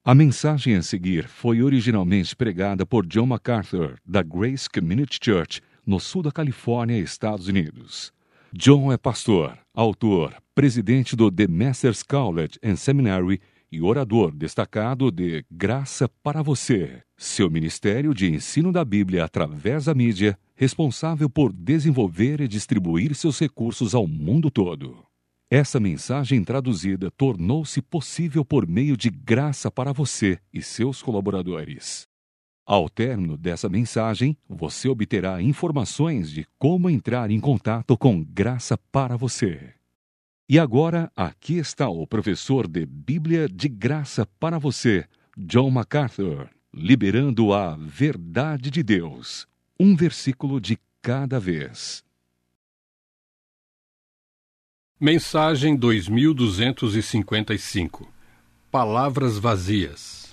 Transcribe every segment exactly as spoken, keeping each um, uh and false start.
A mensagem a seguir foi originalmente pregada por John MacArthur, da Grace Community Church, no sul da Califórnia, Estados Unidos. John é pastor, autor, presidente do The Masters College and Seminary e orador destacado de Graça para Você, seu ministério de ensino da Bíblia através da mídia, responsável por desenvolver e distribuir seus recursos ao mundo todo. Essa mensagem traduzida tornou-se possível por meio de Graça para Você e seus colaboradores. Ao término dessa mensagem, você obterá informações de como entrar em contato com Graça para Você. E agora, aqui está o professor de Bíblia de Graça para Você, John MacArthur, liberando a verdade de Deus, um versículo de cada vez. Mensagem dois mil duzentos e cinquenta e cinco. Palavras vazias.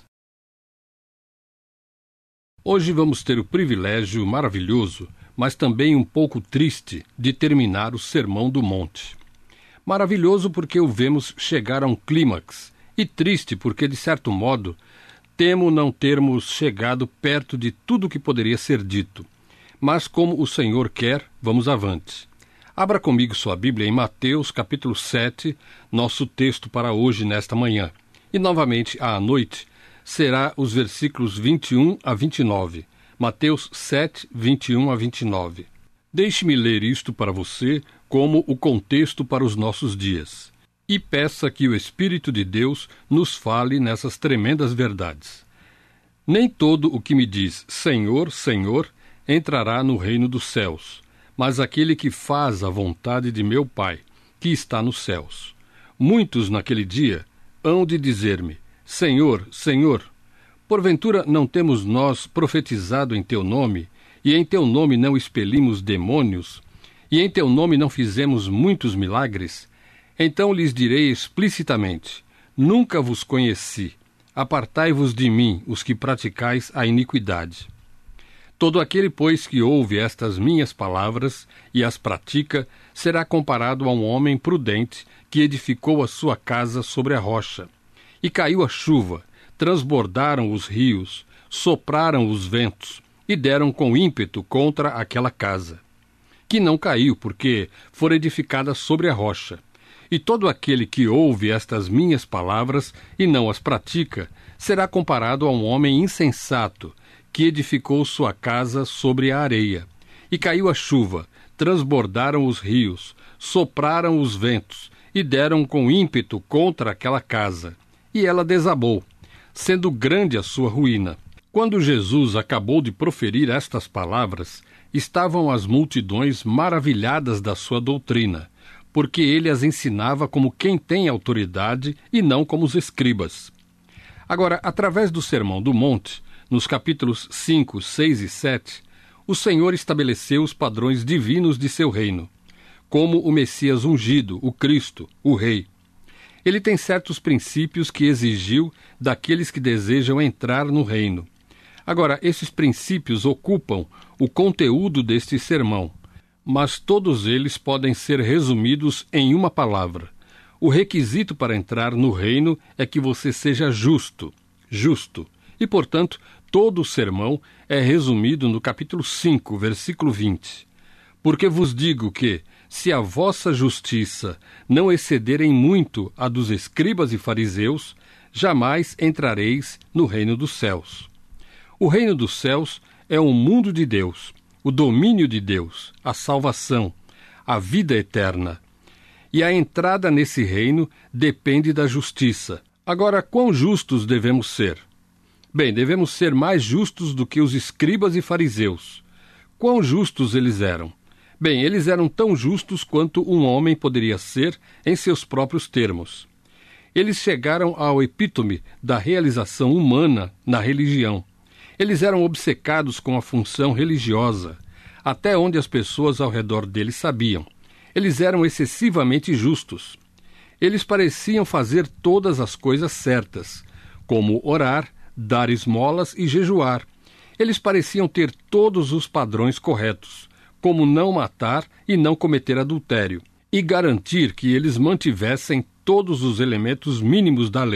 Hoje vamos ter o privilégio maravilhoso, mas também um pouco triste, de terminar o Sermão do Monte. Maravilhoso porque o vemos chegar a um clímax, e triste porque, de certo modo, temo não termos chegado perto de tudo o que poderia ser dito. Mas como o Senhor quer, vamos avante. Abra comigo sua Bíblia em Mateus, capítulo sete, nosso texto para hoje, nesta manhã. E, novamente, à noite, será os versículos vinte e um a vinte e nove. Mateus sete, vinte e um a vinte e nove. Deixe-me ler isto para você como o contexto para os nossos dias. E peça que o Espírito de Deus nos fale nessas tremendas verdades. Nem todo o que me diz Senhor, Senhor, entrará no reino dos céus, mas aquele que faz a vontade de meu Pai, que está nos céus. Muitos naquele dia hão de dizer-me, Senhor, Senhor, porventura não temos nós profetizado em teu nome, e em teu nome não expelimos demônios, e em teu nome não fizemos muitos milagres? Então lhes direi explicitamente, nunca vos conheci, apartai-vos de mim, os que praticais a iniquidade. Todo aquele, pois, que ouve estas minhas palavras e as pratica, será comparado a um homem prudente que edificou a sua casa sobre a rocha. E caiu a chuva, transbordaram os rios, sopraram os ventos, e deram com ímpeto contra aquela casa, que não caiu, porque fora edificada sobre a rocha. E todo aquele que ouve estas minhas palavras e não as pratica, será comparado a um homem insensato, que edificou sua casa sobre a areia. E caiu a chuva, transbordaram os rios, sopraram os ventos, e deram com ímpeto contra aquela casa. E ela desabou, sendo grande a sua ruína. Quando Jesus acabou de proferir estas palavras, estavam as multidões maravilhadas da sua doutrina, porque ele as ensinava como quem tem autoridade e não como os escribas. Agora, através do Sermão do Monte, nos capítulos cinco, seis e sete, o Senhor estabeleceu os padrões divinos de seu reino, como o Messias ungido, o Cristo, o Rei. Ele tem certos princípios que exigiu daqueles que desejam entrar no reino. Agora, esses princípios ocupam o conteúdo deste sermão, mas todos eles podem ser resumidos em uma palavra. O requisito para entrar no reino é que você seja justo, justo. E, portanto, todo o sermão é resumido no capítulo cinco, versículo vinte. Porque vos digo que, se a vossa justiça não excederem muito a dos escribas e fariseus, jamais entrareis no reino dos céus. O reino dos céus é o mundo de Deus, o domínio de Deus, a salvação, a vida eterna. E a entrada nesse reino depende da justiça. Agora, quão justos devemos ser? Bem, devemos ser mais justos do que os escribas e fariseus. Quão justos eles eram? Bem, eles eram tão justos quanto um homem poderia ser em seus próprios termos. Eles chegaram ao epítome da realização humana na religião. Eles eram obcecados com a função religiosa, até onde as pessoas ao redor deles sabiam. Eles eram excessivamente justos. Eles pareciam fazer todas as coisas certas, como orar, dar esmolas e jejuar. Eles pareciam ter todos os padrões corretos, como não matar e não cometer adultério, e garantir que eles mantivessem todos os elementos mínimos da lei.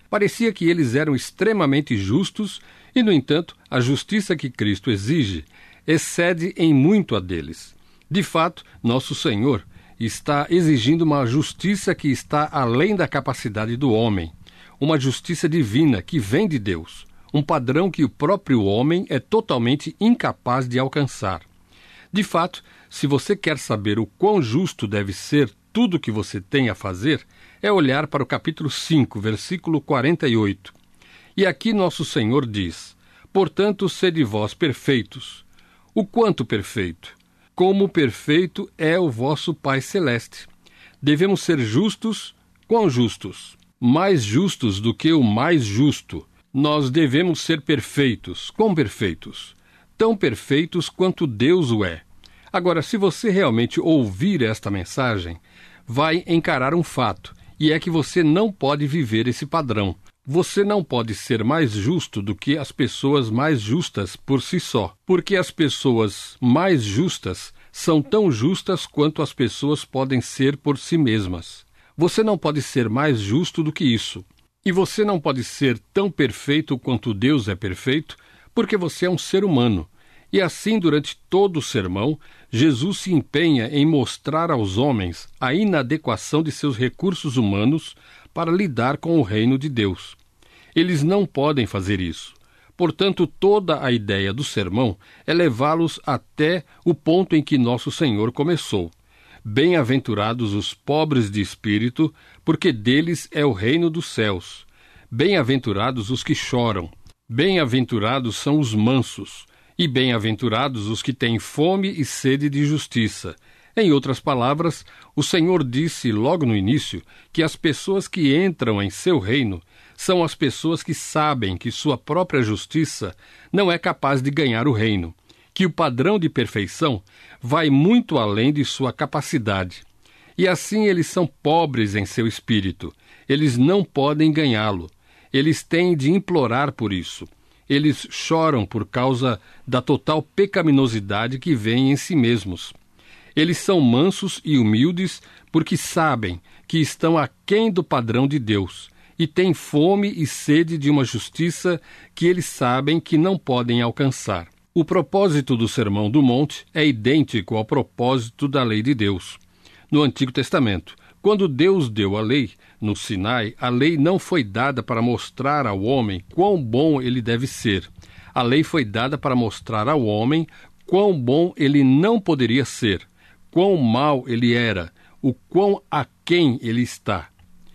Parecia que eles eram extremamente justos e, no entanto, a justiça que Cristo exige excede em muito a deles. De fato, nosso Senhor está exigindo uma justiça que está além da capacidade do homem, uma justiça divina que vem de Deus, um padrão que o próprio homem é totalmente incapaz de alcançar. De fato, se você quer saber o quão justo deve ser tudo o que você tem a fazer, é olhar para o capítulo cinco, versículo quarenta e oito. E aqui nosso Senhor diz: portanto, sede vós perfeitos. O quanto perfeito? Como perfeito é o vosso Pai Celeste. Devemos ser justos. Quão justos? Mais justos do que o mais justo. Nós devemos ser perfeitos. Quão perfeitos? Tão perfeitos quanto Deus o é. Agora, se você realmente ouvir esta mensagem, vai encarar um fato, e é que você não pode viver esse padrão. Você não pode ser mais justo do que as pessoas mais justas por si só, porque as pessoas mais justas são tão justas quanto as pessoas podem ser por si mesmas. Você não pode ser mais justo do que isso. E você não pode ser tão perfeito quanto Deus é perfeito, porque você é um ser humano. E assim, durante todo o sermão, Jesus se empenha em mostrar aos homens a inadequação de seus recursos humanos para lidar com o reino de Deus. Eles não podem fazer isso. Portanto, toda a ideia do sermão é levá-los até o ponto em que nosso Senhor começou. Bem-aventurados os pobres de espírito, porque deles é o reino dos céus. Bem-aventurados os que choram. Bem-aventurados são os mansos. E bem-aventurados os que têm fome e sede de justiça. Em outras palavras, o Senhor disse logo no início que as pessoas que entram em seu reino são as pessoas que sabem que sua própria justiça não é capaz de ganhar o reino, que o padrão de perfeição vai muito além de sua capacidade. E assim eles são pobres em seu espírito. Eles não podem ganhá-lo. Eles têm de implorar por isso. Eles choram por causa da total pecaminosidade que vem em si mesmos. Eles são mansos e humildes porque sabem que estão aquém do padrão de Deus e têm fome e sede de uma justiça que eles sabem que não podem alcançar. O propósito do Sermão do Monte é idêntico ao propósito da lei de Deus. No Antigo Testamento, quando Deus deu a lei, no Sinai, a lei não foi dada para mostrar ao homem quão bom ele deve ser. A lei foi dada para mostrar ao homem quão bom ele não poderia ser, quão mau ele era, o quão aquém ele está.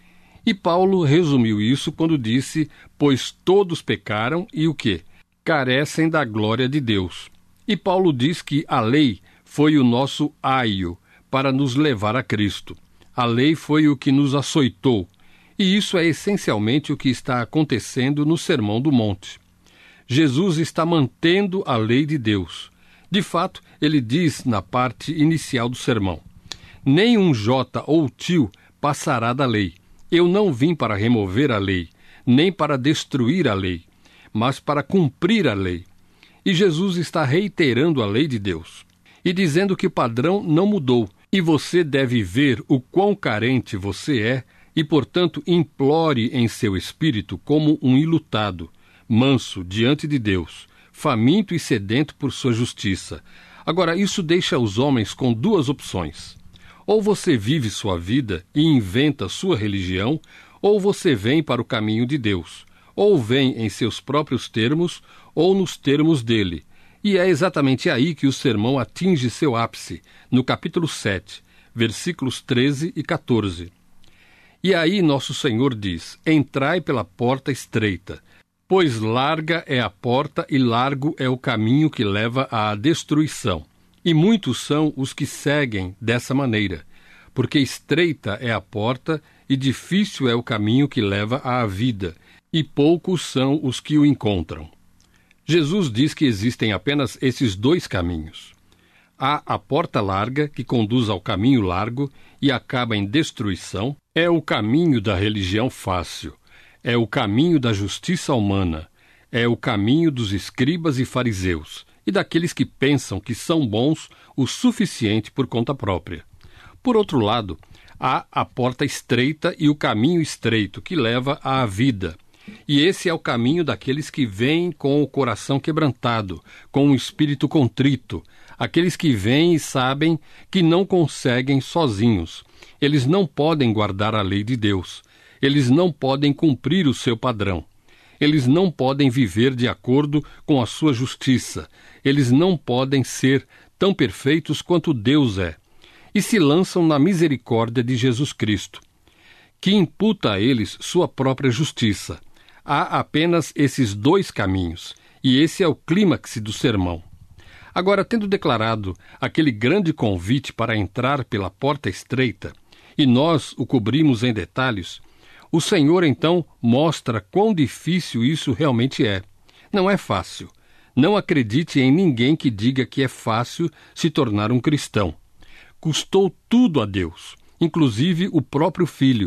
E Paulo resumiu isso quando disse: pois todos pecaram e o quê? Carecem da glória de Deus. E Paulo diz que a lei foi o nosso aio para nos levar a Cristo. A lei foi o que nos açoitou. E isso é essencialmente o que está acontecendo no Sermão do Monte. Jesus está mantendo a lei de Deus. De fato, ele diz na parte inicial do sermão: nem um jota ou tio passará da lei. Eu não vim para remover a lei, nem para destruir a lei, mas para cumprir a lei. E Jesus está reiterando a lei de Deus e dizendo que o padrão não mudou. E você deve ver o quão carente você é e, portanto, implore em seu espírito como um ilutado, manso diante de Deus, faminto e sedento por sua justiça. Agora, isso deixa os homens com duas opções. Ou você vive sua vida e inventa sua religião, ou você vem para o caminho de Deus, ou vem em seus próprios termos, ou nos termos dele. E é exatamente aí que o sermão atinge seu ápice, no capítulo sete, versículos treze e quatorze. E aí nosso Senhor diz: entrai pela porta estreita, pois larga é a porta e largo é o caminho que leva à destruição. E muitos são os que seguem dessa maneira, porque estreita é a porta e difícil é o caminho que leva à vida, e poucos são os que o encontram. Jesus diz que existem apenas esses dois caminhos. Há a porta larga, que conduz ao caminho largo e acaba em destruição. É o caminho da religião fácil. É o caminho da justiça humana. É o caminho dos escribas e fariseus e daqueles que pensam que são bons o suficiente por conta própria. Por outro lado, há a porta estreita e o caminho estreito que leva à vida, E esse é o caminho daqueles que vêm com o coração quebrantado, com o espírito contrito, aqueles que vêm e sabem que não conseguem sozinhos. Eles não podem guardar a lei de Deus. Eles não podem cumprir o seu padrão. Eles não podem viver de acordo com a sua justiça. Eles não podem ser tão perfeitos quanto Deus é. E se lançam na misericórdia de Jesus Cristo, que imputa a eles sua própria justiça. Há apenas esses dois caminhos, e esse é o clímax do sermão. Agora, tendo declarado aquele grande convite para entrar pela porta estreita, e nós o cobrimos em detalhes, o Senhor então mostra quão difícil isso realmente é. Não é fácil. Não acredite em ninguém que diga que é fácil se tornar um cristão. Custou tudo a Deus, inclusive o próprio Filho.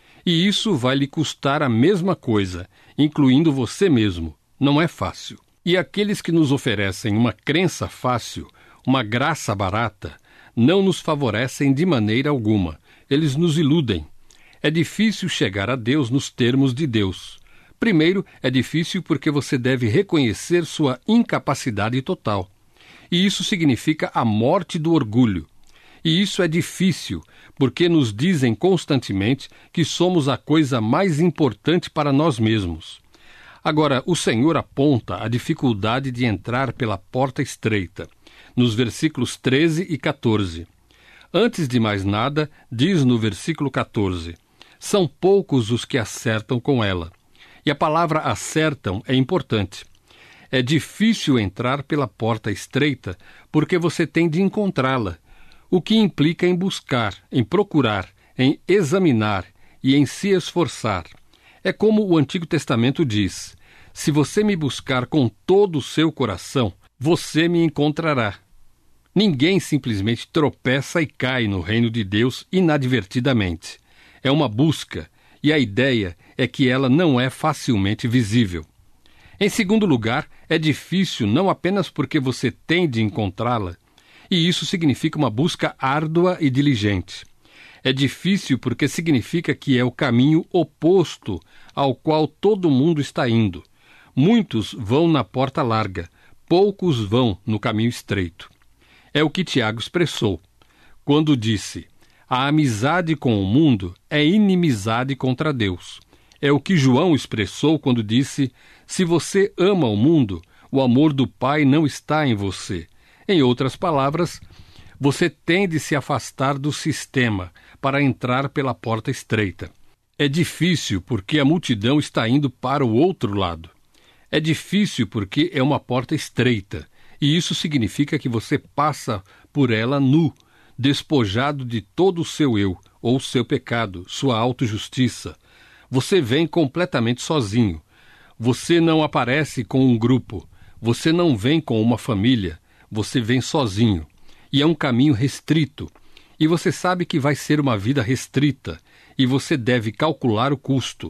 E isso vai lhe custar a mesma coisa, incluindo você mesmo. Não é fácil. E aqueles que nos oferecem uma crença fácil, uma graça barata, não nos favorecem de maneira alguma. Eles nos iludem. É difícil chegar a Deus nos termos de Deus. Primeiro, é difícil porque você deve reconhecer sua incapacidade total. E isso significa a morte do orgulho. E isso é difícil, porque nos dizem constantemente que somos a coisa mais importante para nós mesmos. Agora, o Senhor aponta a dificuldade de entrar pela porta estreita, nos versículos treze e quatorze. Antes de mais nada, diz no versículo quatorze, são poucos os que acertam com ela. E a palavra acertam é importante. É difícil entrar pela porta estreita porque você tem de encontrá-la, o que implica em buscar, em procurar, em examinar e em se esforçar. É como o Antigo Testamento diz, se você me buscar com todo o seu coração, você me encontrará. Ninguém simplesmente tropeça e cai no reino de Deus inadvertidamente. É uma busca, e a ideia é que ela não é facilmente visível. Em segundo lugar, é difícil não apenas porque você tem de encontrá-la, e isso significa uma busca árdua e diligente. É difícil porque significa que é o caminho oposto ao qual todo mundo está indo. Muitos vão na porta larga, poucos vão no caminho estreito. É o que Tiago expressou, quando disse, a amizade com o mundo é inimizade contra Deus. É o que João expressou quando disse, se você ama o mundo, o amor do Pai não está em você. Em outras palavras, você tem de se afastar do sistema para entrar pela porta estreita. É difícil porque a multidão está indo para o outro lado. É difícil porque é uma porta estreita, e isso significa que você passa por ela nu, despojado de todo o seu eu, ou seu pecado, sua autojustiça. Você vem completamente sozinho. Você não aparece com um grupo. Você não vem com uma família. Você vem sozinho. E é um caminho restrito. E você sabe que vai ser uma vida restrita. E você deve calcular o custo.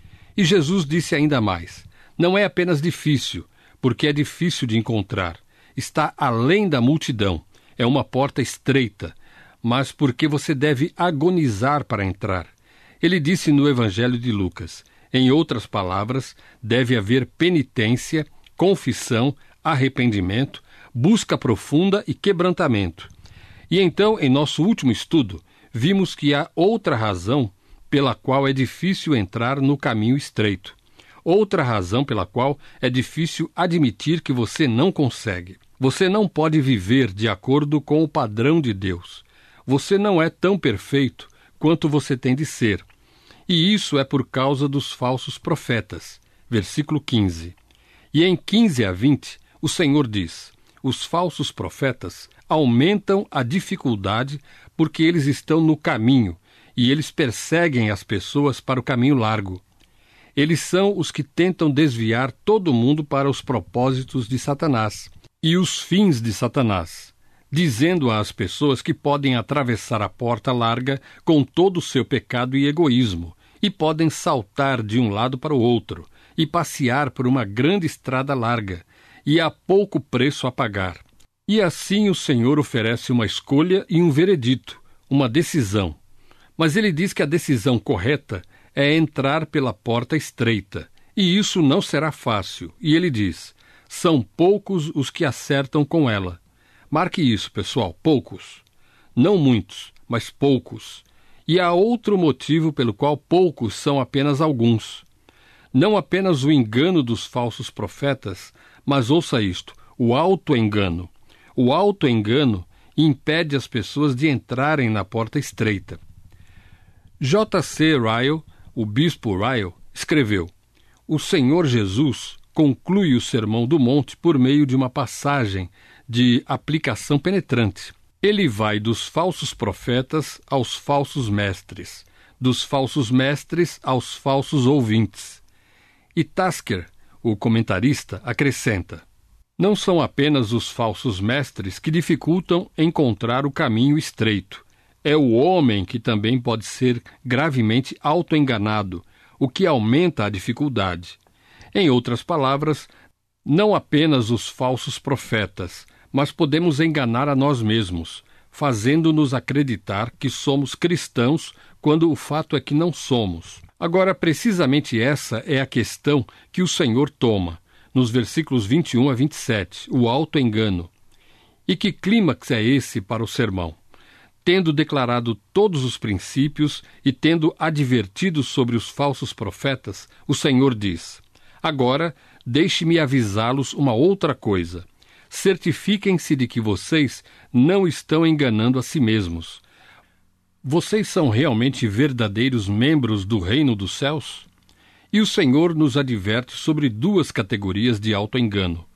E Jesus disse ainda mais. Não é apenas difícil, porque é difícil de encontrar. Está além da multidão. É uma porta estreita, mas porque você deve agonizar para entrar. Ele disse no Evangelho de Lucas, em outras palavras, deve haver penitência, confissão, arrependimento, busca profunda e quebrantamento. E então, em nosso último estudo, vimos que há outra razão pela qual é difícil entrar no caminho estreito. Outra razão pela qual é difícil admitir que você não consegue. Você não pode viver de acordo com o padrão de Deus. Você não é tão perfeito quanto você tem de ser. E isso é por causa dos falsos profetas. Versículo quinze. E em quinze a vinte, o Senhor diz, os falsos profetas aumentam a dificuldade porque eles estão no caminho e eles perseguem as pessoas para o caminho largo. Eles são os que tentam desviar todo mundo para os propósitos de Satanás e os fins de Satanás, dizendo às pessoas que podem atravessar a porta larga com todo o seu pecado e egoísmo, e podem saltar de um lado para o outro, e passear por uma grande estrada larga, e há pouco preço a pagar. E assim o Senhor oferece uma escolha e um veredito, uma decisão. Mas ele diz que a decisão correta é entrar pela porta estreita, E isso não será fácil. E ele diz, são poucos os que acertam com ela. Marque isso, pessoal, poucos. Não muitos, mas poucos. E há outro motivo pelo qual poucos são apenas alguns. Não apenas o engano dos falsos profetas, mas ouça isto, o auto-engano. O auto-engano impede as pessoas de entrarem na porta estreita. J C Ryle, o bispo Ryle, escreveu, o Senhor Jesus conclui o Sermão do Monte por meio de uma passagem de aplicação penetrante. Ele vai dos falsos profetas aos falsos mestres, dos falsos mestres aos falsos ouvintes. E Tasker, o comentarista, acrescenta, não são apenas os falsos mestres que dificultam encontrar o caminho estreito. É o homem que também pode ser gravemente autoenganado, o que aumenta a dificuldade. Em outras palavras, não apenas os falsos profetas, mas podemos enganar a nós mesmos, fazendo-nos acreditar que somos cristãos quando o fato é que não somos. Agora, precisamente essa é a questão que o Senhor toma, nos versículos vinte e um a vinte e sete, o auto-engano. E que clímax é esse para o sermão? Tendo declarado todos os princípios e tendo advertido sobre os falsos profetas, o Senhor diz, agora, deixe-me avisá-los uma outra coisa. Certifiquem-se de que vocês não estão enganando a si mesmos. Vocês são realmente verdadeiros membros do reino dos céus? E o Senhor nos adverte sobre duas categorias de auto-engano.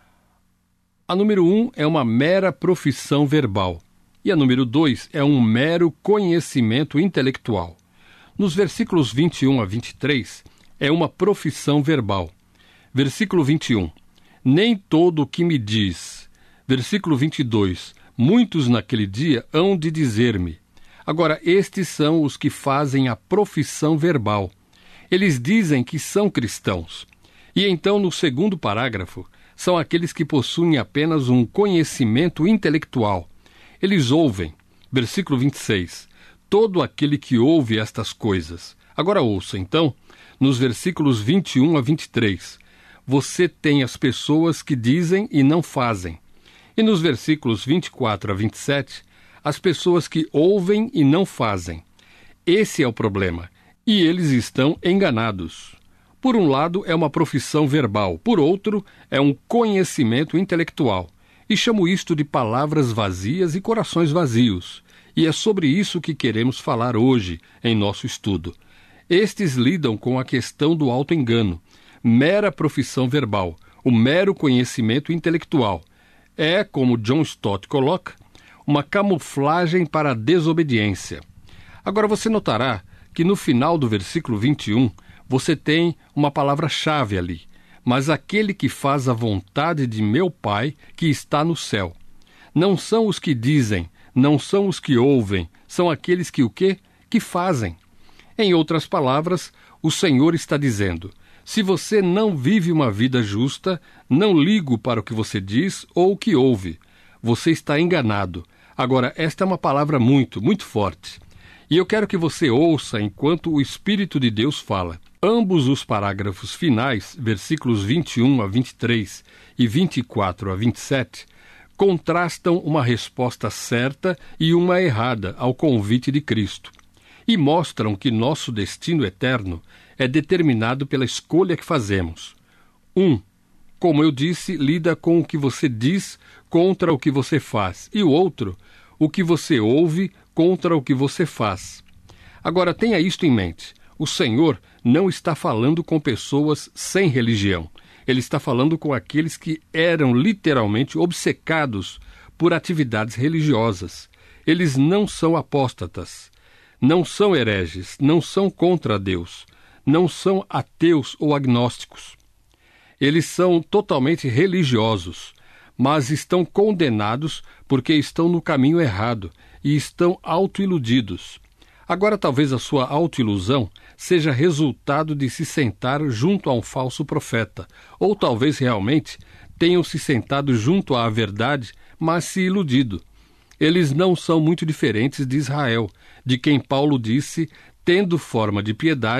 A número um é uma mera profissão verbal, e a número dois é um mero conhecimento intelectual. Nos versículos vinte e um a vinte e três, é uma profissão verbal. Versículo vinte e um, nem todo o que me diz. Versículo vinte e dois, muitos naquele dia hão de dizer-me. Agora, estes são os que fazem a profissão verbal. Eles dizem que são cristãos. E então, no segundo parágrafo, são aqueles que possuem apenas um conhecimento intelectual. Eles ouvem. Versículo vinte e seis, todo aquele que ouve estas coisas. Agora ouça, então, nos versículos vinte e um a vinte e três, você tem as pessoas que dizem e não fazem. E nos versículos vinte e quatro a vinte e sete, as pessoas que ouvem e não fazem. Esse é o problema. E eles estão enganados. Por um lado, é uma profissão verbal. Por outro, é um conhecimento intelectual. E chamo isto de palavras vazias e corações vazios. E é sobre isso que queremos falar hoje em nosso estudo. Estes lidam com a questão do auto-engano. Mera profissão verbal, o mero conhecimento intelectual. É, como John Stott coloca, uma camuflagem para a desobediência. Agora você notará que no final do versículo vinte e um, você tem uma palavra-chave ali. Mas aquele que faz a vontade de meu Pai que está no céu. Não são os que dizem, não são os que ouvem, são aqueles que o quê? Que fazem. Em outras palavras, o Senhor está dizendo, se você não vive uma vida justa, não ligo para o que você diz ou o que ouve. Você está enganado. Agora, esta é uma palavra muito, muito forte. E eu quero que você ouça enquanto o Espírito de Deus fala. Ambos os parágrafos finais, versículos vinte e um a vinte e três e vinte e quatro a vinte e sete, contrastam uma resposta certa e uma errada ao convite de Cristo. E mostram que nosso destino eterno é determinado pela escolha que fazemos. Um, como eu disse, lida com o que você diz contra o que você faz. E o outro, o que você ouve contra o que você faz. Agora, tenha isto em mente. O Senhor não está falando com pessoas sem religião. Ele está falando com aqueles que eram literalmente obcecados por atividades religiosas. Eles não são apóstatas, não são hereges, não são contra Deus, não são ateus ou agnósticos. Eles são totalmente religiosos, mas estão condenados porque estão no caminho errado e estão autoiludidos. Agora talvez a sua autoilusão seja resultado de se sentar junto a um falso profeta, ou talvez realmente tenham se sentado junto à verdade, mas se iludido. Eles não são muito diferentes de Israel, de quem Paulo disse, tendo forma de piedade,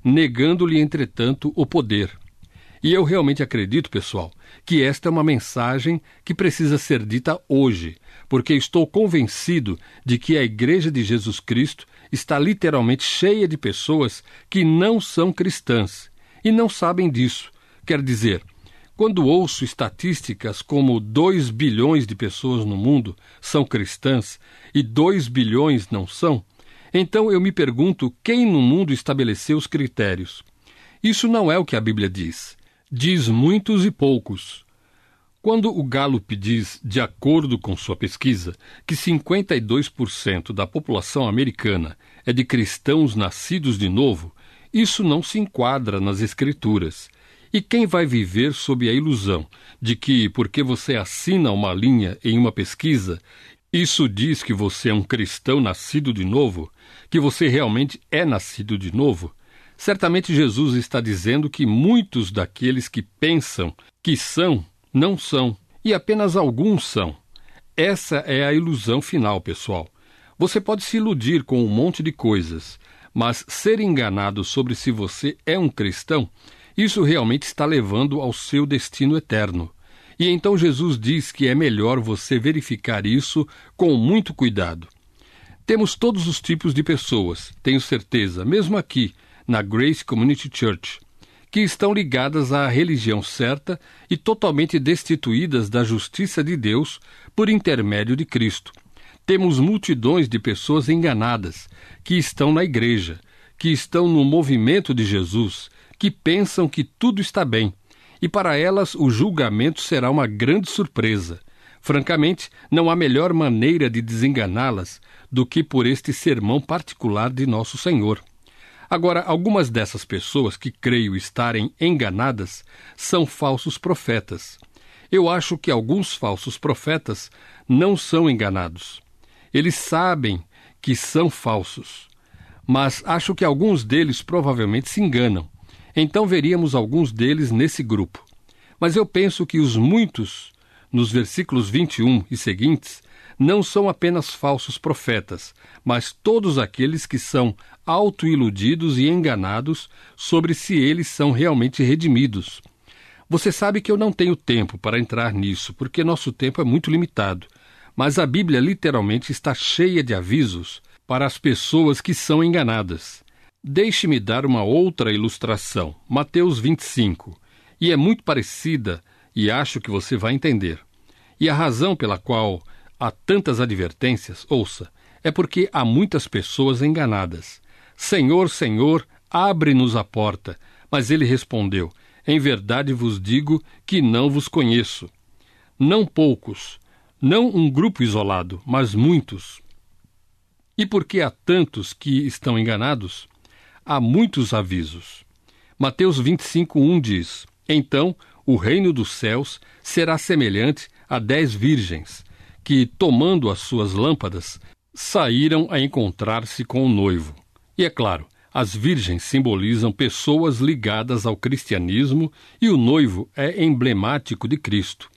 negando-lhe, entretanto, o poder. E eu realmente acredito, pessoal, que esta é uma mensagem que precisa ser dita hoje, porque estou convencido de que a Igreja de Jesus Cristo está literalmente cheia de pessoas que não são cristãs e não sabem disso. Quer dizer, quando ouço estatísticas como dois bilhões de pessoas no mundo são cristãs e dois bilhões não são, então eu me pergunto quem no mundo estabeleceu os critérios. Isso não é o que a Bíblia diz. Diz muitos e poucos. Quando o Gallup diz, de acordo com sua pesquisa, que cinquenta e dois por cento da população americana é de cristãos nascidos de novo, isso não se enquadra nas Escrituras. E quem vai viver sob a ilusão de que, porque você assina uma linha em uma pesquisa, isso diz que você é um cristão nascido de novo, que você realmente é nascido de novo? Certamente Jesus está dizendo que muitos daqueles que pensam que são, não são, e apenas alguns são. Essa é a ilusão final, pessoal. Você pode se iludir com um monte de coisas, mas ser enganado sobre se você é um cristão, isso realmente está levando ao seu destino eterno. E então Jesus diz que é melhor você verificar isso com muito cuidado. Temos todos os tipos de pessoas, tenho certeza, mesmo aqui, na Grace Community Church, que estão ligadas à religião certa e totalmente destituídas da justiça de Deus por intermédio de Cristo. Temos multidões de pessoas enganadas, que estão na igreja, que estão no movimento de Jesus, que pensam que tudo está bem, e para elas o julgamento será uma grande surpresa. Francamente, não há melhor maneira de desenganá-las do que por este sermão particular de nosso Senhor. Agora, algumas dessas pessoas que creio estarem enganadas são falsos profetas. Eu acho que alguns falsos profetas não são enganados. Eles sabem que são falsos, mas acho que alguns deles provavelmente se enganam. Então veríamos alguns deles nesse grupo. Mas eu penso que os muitos, nos versículos vinte e um e seguintes, não são apenas falsos profetas, mas todos aqueles que são autoiludidos e enganados sobre se eles são realmente redimidos. Você sabe que eu não tenho tempo para entrar nisso, porque nosso tempo é muito limitado, mas a Bíblia literalmente está cheia de avisos para as pessoas que são enganadas. Deixe-me dar uma outra ilustração, Mateus vinte e cinco, e é muito parecida e acho que você vai entender. E a razão pela qual há tantas advertências, ouça, é porque há muitas pessoas enganadas. Senhor, Senhor, abre-nos a porta. Mas ele respondeu, em verdade vos digo que não vos conheço. Não poucos, não um grupo isolado, mas muitos. E porque há tantos que estão enganados, há muitos avisos. Mateus vinte e cinco, um diz, então o reino dos céus será semelhante a dez virgens, que, tomando as suas lâmpadas, saíram a encontrar-se com o noivo. E é claro, as virgens simbolizam pessoas ligadas ao cristianismo e o noivo é emblemático de Cristo.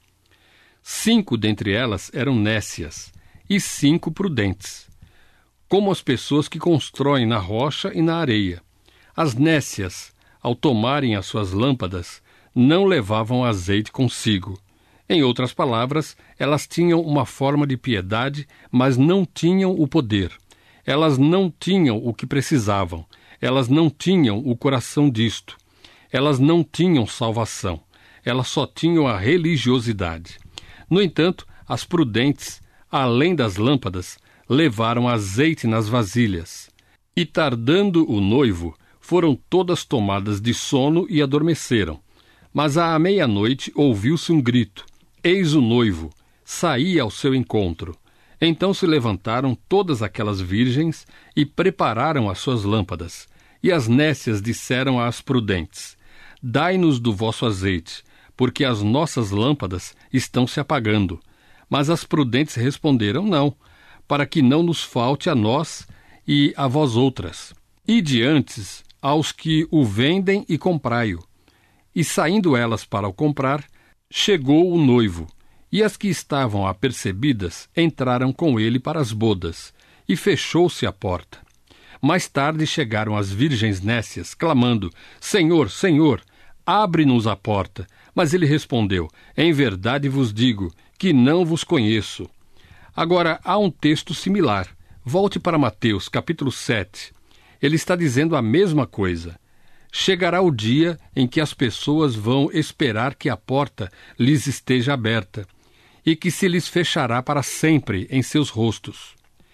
Cinco dentre elas eram nécias e cinco prudentes, como as pessoas que constroem na rocha e na areia. As nécias, ao tomarem as suas lâmpadas, não levavam azeite consigo. Em outras palavras, elas tinham uma forma de piedade, mas não tinham o poder. Elas não tinham o que precisavam. Elas não tinham o coração disto. Elas não tinham salvação. Elas só tinham a religiosidade. No entanto, as prudentes, além das lâmpadas, levaram azeite nas vasilhas. E tardando o noivo, foram todas tomadas de sono e adormeceram. Mas à meia-noite ouviu-se um grito. Eis o noivo, saía ao seu encontro. Então se levantaram todas aquelas virgens e prepararam as suas lâmpadas. E as nécias disseram às prudentes, dai-nos do vosso azeite, porque as nossas lâmpadas estão se apagando. Mas as prudentes responderam, não, para que não nos falte a nós e a vós outras. Ide antes aos que o vendem e comprai-o. E saindo elas para o comprar, chegou o noivo, e as que estavam apercebidas entraram com ele para as bodas, e fechou-se a porta. Mais tarde chegaram as virgens nécias, clamando: Senhor, Senhor, abre-nos a porta. Mas ele respondeu: Em verdade vos digo que não vos conheço. Agora, há um texto similar. Volte para Mateus, capítulo sete. Ele está dizendo a mesma coisa. Chegará o dia em que as pessoas vão esperar que a porta lhes esteja aberta e que se lhes fechará para sempre em seus rostos.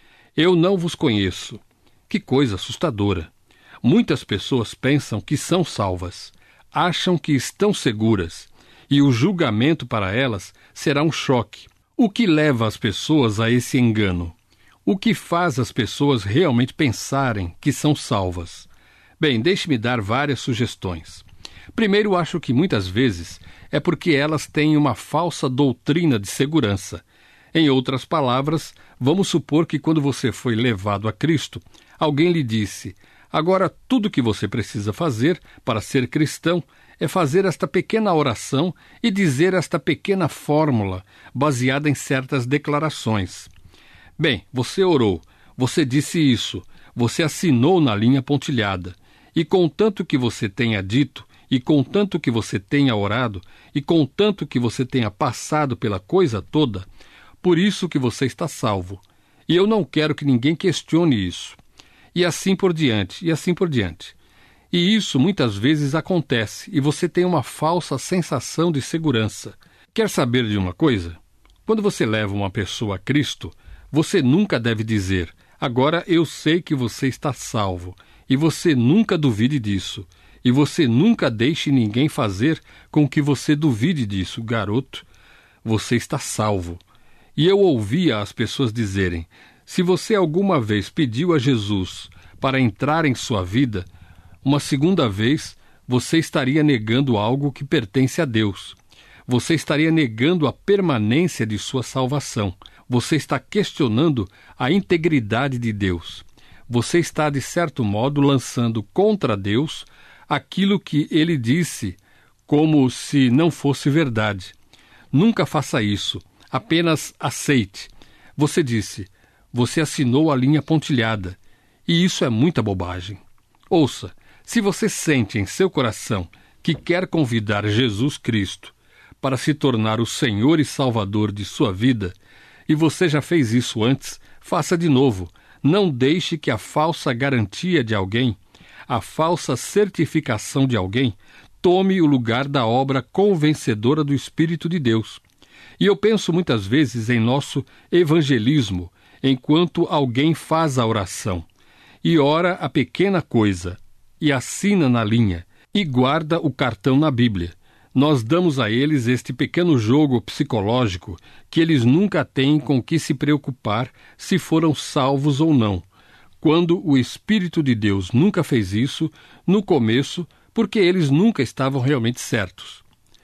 Eu não vos conheço. Que coisa assustadora! Muitas pessoas pensam que são salvas, acham que estão seguras, e o julgamento para elas será um choque. O que leva as pessoas a esse engano? O que faz as pessoas realmente pensarem que são salvas? Bem, deixe-me dar várias sugestões. Primeiro, acho que muitas vezes é porque elas têm uma falsa doutrina de segurança. Em outras palavras, vamos supor que quando você foi levado a Cristo, alguém lhe disse: agora tudo que você precisa fazer para ser cristão é fazer esta pequena oração e dizer esta pequena fórmula baseada em certas declarações. Bem, você orou, você disse isso, você assinou na linha pontilhada, e contanto que você tenha dito, e contanto que você tenha orado, e contanto que você tenha passado pela coisa toda, por isso que você está salvo. E eu não quero que ninguém questione isso. E assim por diante, e assim por diante. E isso muitas vezes acontece, e você tem uma falsa sensação de segurança. Quer saber de uma coisa? Quando você leva uma pessoa a Cristo, você nunca deve dizer: agora eu sei que você está salvo, e você nunca duvide disso, e você nunca deixe ninguém fazer com que você duvide disso, garoto. Você está salvo. E eu ouvia as pessoas dizerem: se você alguma vez pediu a Jesus para entrar em sua vida, uma segunda vez você estaria negando algo que pertence a Deus. Você estaria negando a permanência de sua salvação. Você está questionando a integridade de Deus. Você está, de certo modo, lançando contra Deus aquilo que ele disse, como se não fosse verdade. Nunca faça isso. Apenas aceite. Você disse, você assinou a linha pontilhada, e isso é muita bobagem. Ouça, se você sente em seu coração que quer convidar Jesus Cristo para se tornar o Senhor e Salvador de sua vida, e você já fez isso antes, faça de novo. Não deixe que a falsa garantia de alguém, a falsa certificação de alguém, tome o lugar da obra convencedora do Espírito de Deus. E eu penso muitas vezes em nosso evangelismo, enquanto alguém faz a oração, e ora a pequena coisa, e assina na linha, e guarda o cartão na Bíblia. Nós damos a eles este pequeno jogo psicológico que eles nunca têm com que se preocupar se foram salvos ou não, quando o Espírito de Deus nunca fez isso no começo, porque eles nunca estavam realmente certos.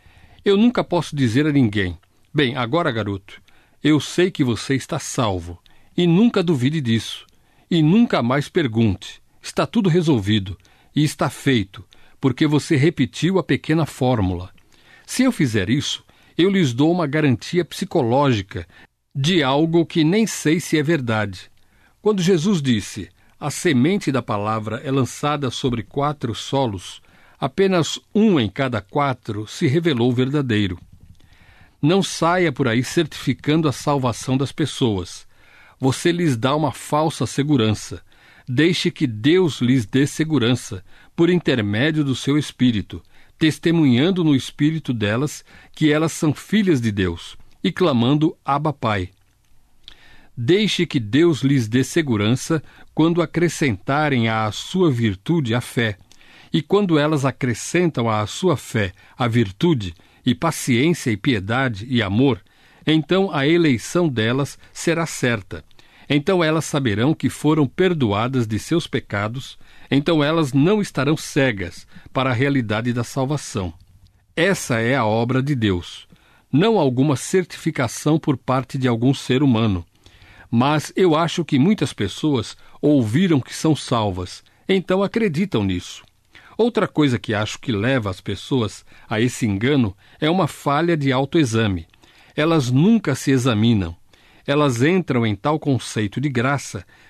Eu nunca posso dizer a ninguém: bem, agora, garoto, eu sei que você está salvo, e nunca duvide disso, e nunca mais pergunte. Está tudo resolvido, e está feito, porque você repetiu a pequena fórmula. Se eu fizer isso, eu lhes dou uma garantia psicológica de algo que nem sei se é verdade. Quando Jesus disse: a semente da palavra é lançada sobre quatro solos, apenas um em cada quatro se revelou verdadeiro. Não saia por aí certificando a salvação das pessoas. Você lhes dá uma falsa segurança. Deixe que Deus lhes dê segurança, por intermédio do seu Espírito, testemunhando no Espírito delas que elas são filhas de Deus, e clamando: Abba, Pai. Deixe que Deus lhes dê segurança quando acrescentarem à sua virtude a fé, e quando elas acrescentam à sua fé a virtude, e paciência e piedade e amor, então a eleição delas será certa. Então elas saberão que foram perdoadas de seus pecados, então elas não estarão cegas para a realidade da salvação. Essa é a obra de Deus, não alguma certificação por parte de algum ser humano. Mas eu acho que muitas pessoas ouviram que são salvas, então acreditam nisso. Outra coisa que acho que leva as pessoas a esse engano é uma falha de autoexame. Elas nunca se examinam. Elas entram em tal conceito de graça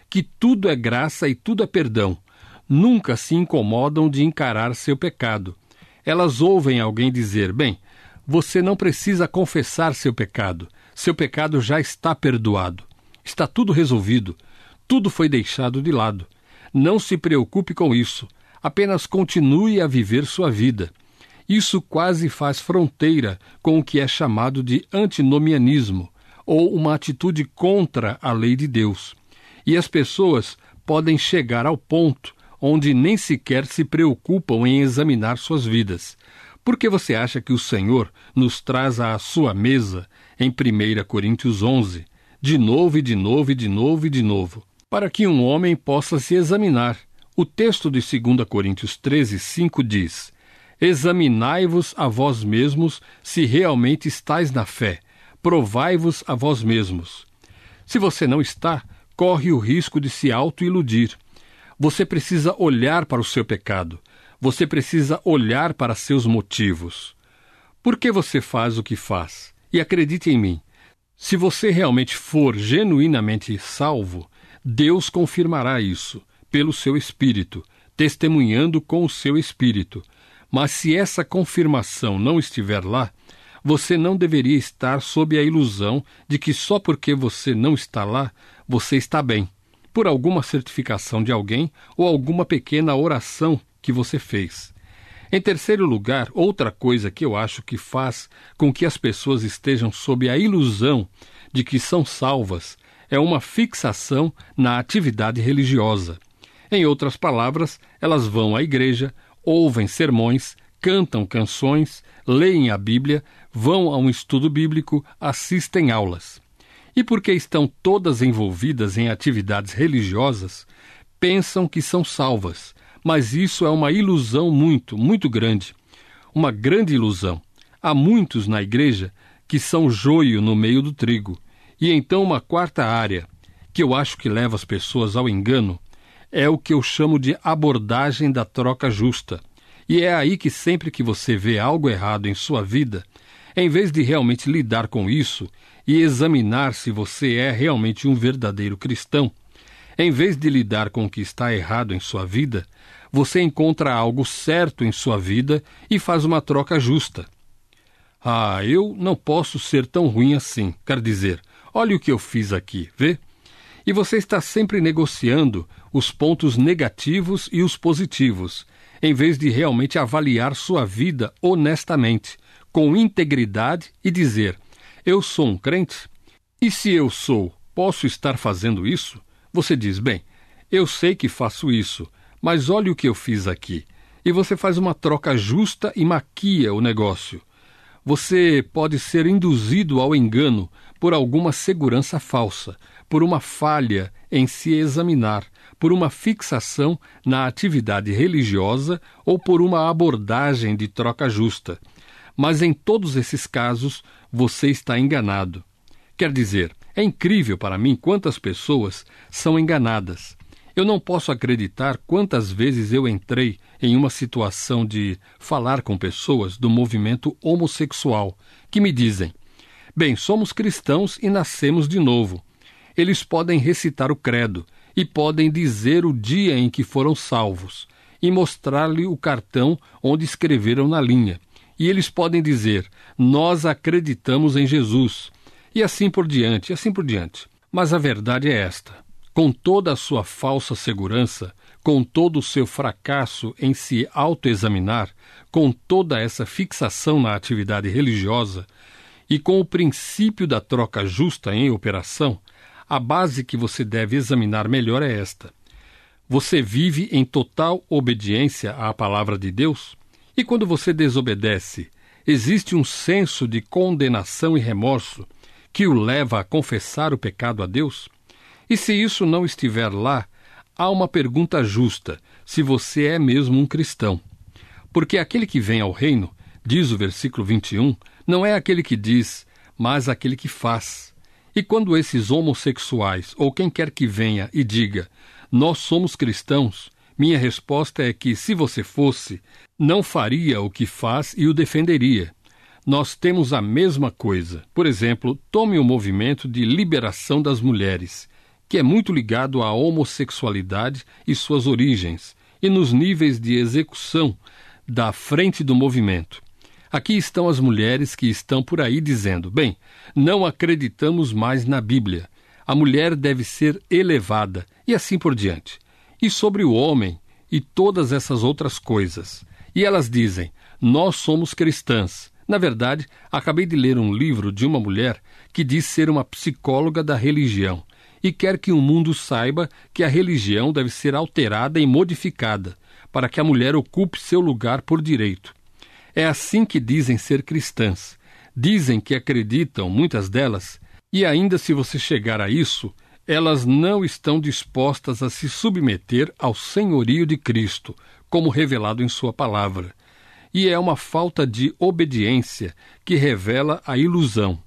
que tudo é graça e tudo é perdão. Nunca se incomodam de encarar seu pecado. Elas ouvem alguém dizer, bem, você não precisa confessar seu pecado. Seu pecado já está perdoado. Está tudo resolvido. Tudo foi deixado de lado. Não se preocupe com isso. Apenas continue a viver sua vida. Isso quase faz fronteira com o que é chamado de antinomianismo, ou uma atitude contra a lei de Deus. E as pessoas podem chegar ao ponto onde nem sequer se preocupam em examinar suas vidas. Por que você acha que o Senhor nos traz à sua mesa em primeira Coríntios onze, de novo e de novo e de novo e de novo, para que um homem possa se examinar? O texto de segunda Coríntios treze, cinco diz, examinai-vos a vós mesmos se realmente estáis na fé, provai-vos a vós mesmos. Se você não está, corre o risco de se auto-iludir. Você precisa olhar para o seu pecado. Você precisa olhar para seus motivos. Por que você faz o que faz? E acredite em mim, se você realmente for genuinamente salvo, Deus confirmará isso pelo seu Espírito, testemunhando com o seu Espírito. Mas se essa confirmação não estiver lá, você não deveria estar sob a ilusão de que só porque você não está lá, você está bem, por alguma certificação de alguém ou alguma pequena oração que você fez. Em terceiro lugar, outra coisa que eu acho que faz com que as pessoas estejam sob a ilusão de que são salvas é uma fixação na atividade religiosa. Em outras palavras, elas vão à igreja, ouvem sermões, cantam canções, leem a Bíblia, vão a um estudo bíblico, assistem aulas. E porque estão todas envolvidas em atividades religiosas, pensam que são salvas. Mas isso é uma ilusão muito, muito grande. Uma grande ilusão. Há muitos na igreja que são joio no meio do trigo. E então uma quarta área, que eu acho que leva as pessoas ao engano, é o que eu chamo de abordagem da troca justa. E é aí que sempre que você vê algo errado em sua vida, em vez de realmente lidar com isso e examinar se você é realmente um verdadeiro cristão, em vez de lidar com o que está errado em sua vida, você encontra algo certo em sua vida e faz uma troca justa. Ah, eu não posso ser tão ruim assim, quer dizer, olha o que eu fiz aqui, vê? E você está sempre negociando os pontos negativos e os positivos, em vez de realmente avaliar sua vida honestamente, com integridade e dizer, eu sou um crente? E se eu sou, posso estar fazendo isso? Você diz, bem, eu sei que faço isso, mas olha o que eu fiz aqui. E você faz uma troca justa e maquia o negócio. Você pode ser induzido ao engano por alguma segurança falsa, por uma falha em se examinar, por uma fixação na atividade religiosa ou por uma abordagem de troca justa. Mas em todos esses casos, você está enganado. Quer dizer, é incrível para mim quantas pessoas são enganadas. Eu não posso acreditar quantas vezes eu entrei em uma situação de falar com pessoas do movimento homossexual, que me dizem, bem, somos cristãos e nascemos de novo. Eles podem recitar o credo e podem dizer o dia em que foram salvos e mostrar-lhe o cartão onde escreveram na linha. E eles podem dizer, nós acreditamos em Jesus. E assim por diante, e assim por diante. Mas a verdade é esta. Com toda a sua falsa segurança, com todo o seu fracasso em se autoexaminar, com toda essa fixação na atividade religiosa e com o princípio da troca justa em operação, a base que você deve examinar melhor é esta. Você vive em total obediência à palavra de Deus? E quando você desobedece, existe um senso de condenação e remorso que o leva a confessar o pecado a Deus? E se isso não estiver lá, há uma pergunta justa, se você é mesmo um cristão. Porque aquele que vem ao reino, diz o versículo vinte e um, não é aquele que diz, mas aquele que faz. E quando esses homossexuais, ou quem quer que venha e diga, nós somos cristãos, minha resposta é que, se você fosse, não faria o que faz e o defenderia. Nós temos a mesma coisa. Por exemplo, tome o movimento de liberação das mulheres, que é muito ligado à homossexualidade e suas origens, e nos níveis de execução da frente do movimento. Aqui estão as mulheres que estão por aí dizendo: bem, não acreditamos mais na Bíblia, a mulher deve ser elevada, e assim por diante. E sobre o homem e todas essas outras coisas. E elas dizem: nós somos cristãs. Na verdade, acabei de ler um livro de uma mulher que diz ser uma psicóloga da religião e quer que o mundo saiba que a religião deve ser alterada e modificada para que a mulher ocupe seu lugar por direito. É assim que dizem ser cristãs. Dizem que acreditam, muitas delas, e ainda se você chegar a isso, elas não estão dispostas a se submeter ao senhorio de Cristo, como revelado em sua palavra. E é uma falta de obediência que revela a ilusão.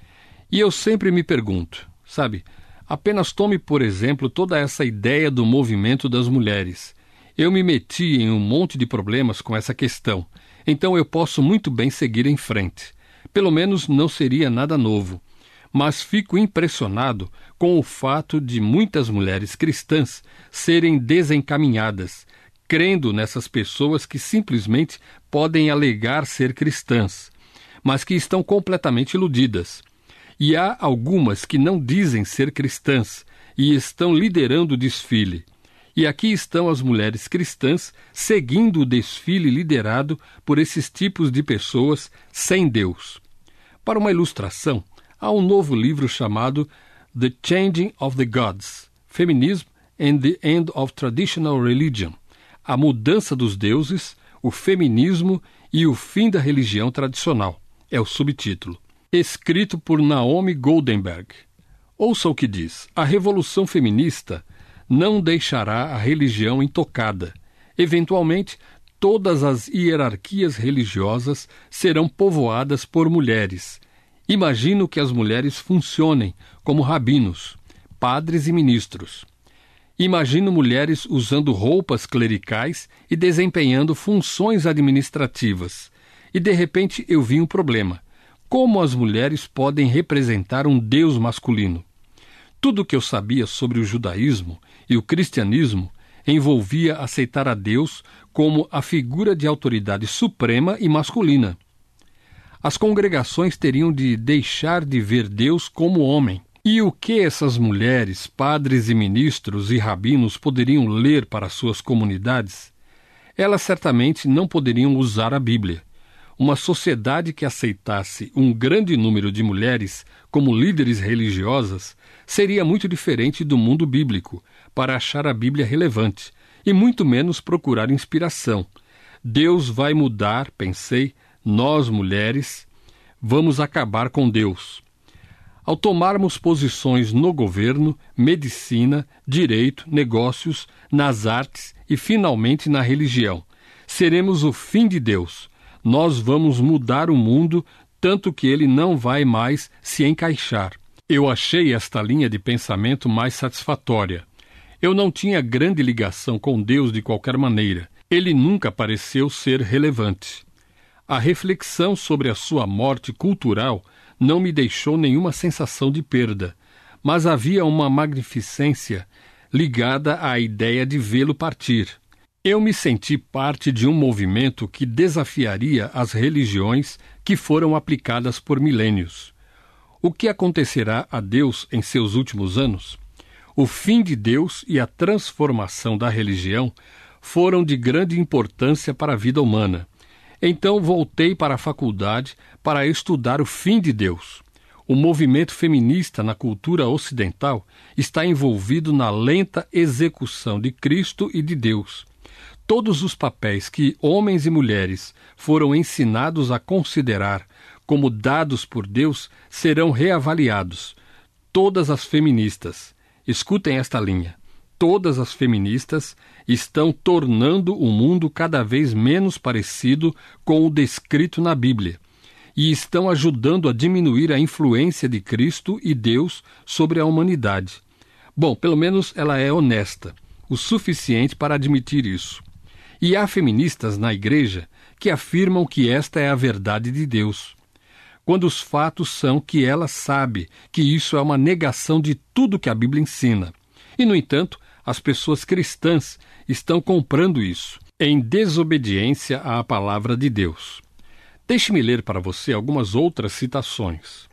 E eu sempre me pergunto, sabe, apenas tome por exemplo toda essa ideia do movimento das mulheres. Eu me meti em um monte de problemas com essa questão, então eu posso muito bem seguir em frente. Pelo menos não seria nada novo. Mas fico impressionado com o fato de muitas mulheres cristãs serem desencaminhadas, crendo nessas pessoas que simplesmente podem alegar ser cristãs, mas que estão completamente iludidas. E há algumas que não dizem ser cristãs e estão liderando o desfile. E aqui estão as mulheres cristãs seguindo o desfile liderado por esses tipos de pessoas sem Deus. Para uma ilustração, há um novo livro chamado The Changing of the Gods, Feminism and the End of Traditional Religion, A Mudança dos Deuses, o Feminismo e o Fim da Religião Tradicional, é o subtítulo. Escrito por Naomi Goldenberg. Ouça o que diz: a revolução feminista não deixará a religião intocada. Eventualmente, todas as hierarquias religiosas serão povoadas por mulheres. Imagino que as mulheres funcionem como rabinos, padres e ministros. Imagino mulheres usando roupas clericais e desempenhando funções administrativas. E de repente eu vi um problema. Como as mulheres podem representar um Deus masculino? Tudo o que eu sabia sobre o judaísmo e o cristianismo envolvia aceitar a Deus como a figura de autoridade suprema e masculina. As congregações teriam de deixar de ver Deus como homem. E o que essas mulheres, padres e ministros e rabinos poderiam ler para suas comunidades? Elas certamente não poderiam usar a Bíblia. Uma sociedade que aceitasse um grande número de mulheres como líderes religiosas seria muito diferente do mundo bíblico para achar a Bíblia relevante, e muito menos procurar inspiração. Deus vai mudar, pensei, nós mulheres vamos acabar com Deus. Ao tomarmos posições no governo, medicina, direito, negócios, nas artes e finalmente na religião, seremos o fim de Deus. Nós vamos mudar o mundo, tanto que ele não vai mais se encaixar. Eu achei esta linha de pensamento mais satisfatória. Eu não tinha grande ligação com Deus de qualquer maneira. Ele nunca pareceu ser relevante. A reflexão sobre a sua morte cultural não me deixou nenhuma sensação de perda, mas havia uma magnificência ligada à ideia de vê-lo partir. Eu me senti parte de um movimento que desafiaria as religiões que foram aplicadas por milênios. O que acontecerá a Deus em seus últimos anos? O fim de Deus e a transformação da religião foram de grande importância para a vida humana. Então voltei para a faculdade para estudar o fim de Deus. O movimento feminista na cultura ocidental está envolvido na lenta execução de Cristo e de Deus. Todos os papéis que homens e mulheres foram ensinados a considerar como dados por Deus serão reavaliados. Todas as feministas, escutem esta linha, todas as feministas estão tornando o mundo cada vez menos parecido com o descrito na Bíblia e estão ajudando a diminuir a influência de Cristo e Deus sobre a humanidade. Bom, pelo menos ela é honesta, o suficiente para admitir isso. E há feministas na igreja que afirmam que esta é a verdade de Deus. quando os fatos são que ela sabe que isso é uma negação de tudo que a Bíblia ensina. E, no entanto, as pessoas cristãs estão comprando isso, em desobediência à palavra de Deus. Deixe-me ler para você algumas outras citações.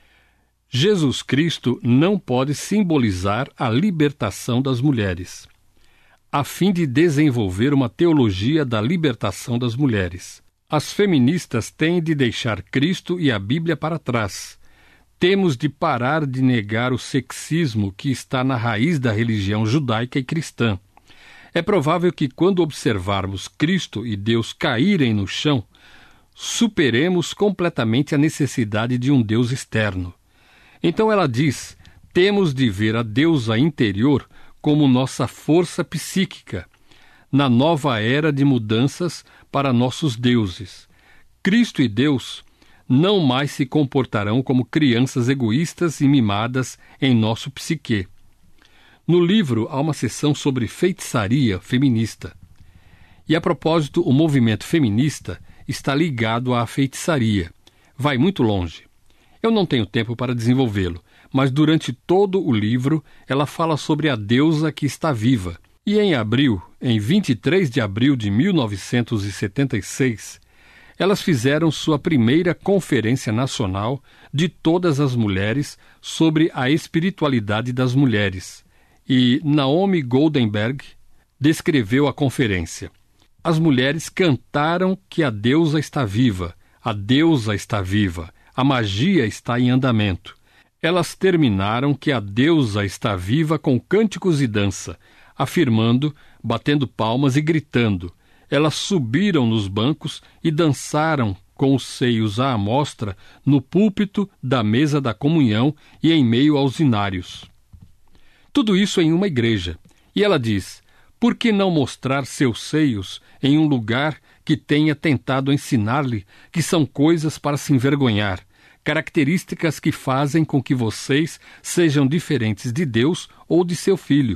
Jesus Cristo não pode simbolizar a libertação das mulheres, a fim de desenvolver uma teologia da libertação das mulheres. As feministas têm de deixar Cristo e a Bíblia para trás. Temos de parar de negar o sexismo que está na raiz da religião judaica e cristã. É provável que, quando observarmos Cristo e Deus caírem no chão, superemos completamente a necessidade de um Deus externo. Então ela diz, temos de ver a deusa interior como nossa força psíquica, na nova era de mudanças para nossos deuses. Cristo e Deus não mais se comportarão como crianças egoístas e mimadas em nosso psique. No livro há uma seção sobre feitiçaria feminista. E a propósito, o movimento feminista está ligado à feitiçaria. Vai muito longe. Eu não tenho tempo para desenvolvê-lo, mas durante todo o livro ela fala sobre a deusa que está viva. E em abril, em vinte e três de abril de mil novecentos e setenta e seis, elas fizeram sua primeira conferência nacional de todas as mulheres sobre a espiritualidade das mulheres. E Naomi Goldenberg descreveu a conferência. As mulheres cantaram que a deusa está viva, a deusa está viva, a magia está em andamento. Elas terminaram que a deusa está viva com cânticos e dança, afirmando, batendo palmas e gritando. Elas subiram nos bancos e dançaram com os seios à amostra no púlpito da mesa da comunhão e em meio aos inários. Tudo isso em uma igreja. E ela diz, por que não mostrar seus seios em um lugar que tenha tentado ensinar-lhe que são coisas para se envergonhar, características que fazem com que vocês sejam diferentes de Deus ou de seu filho?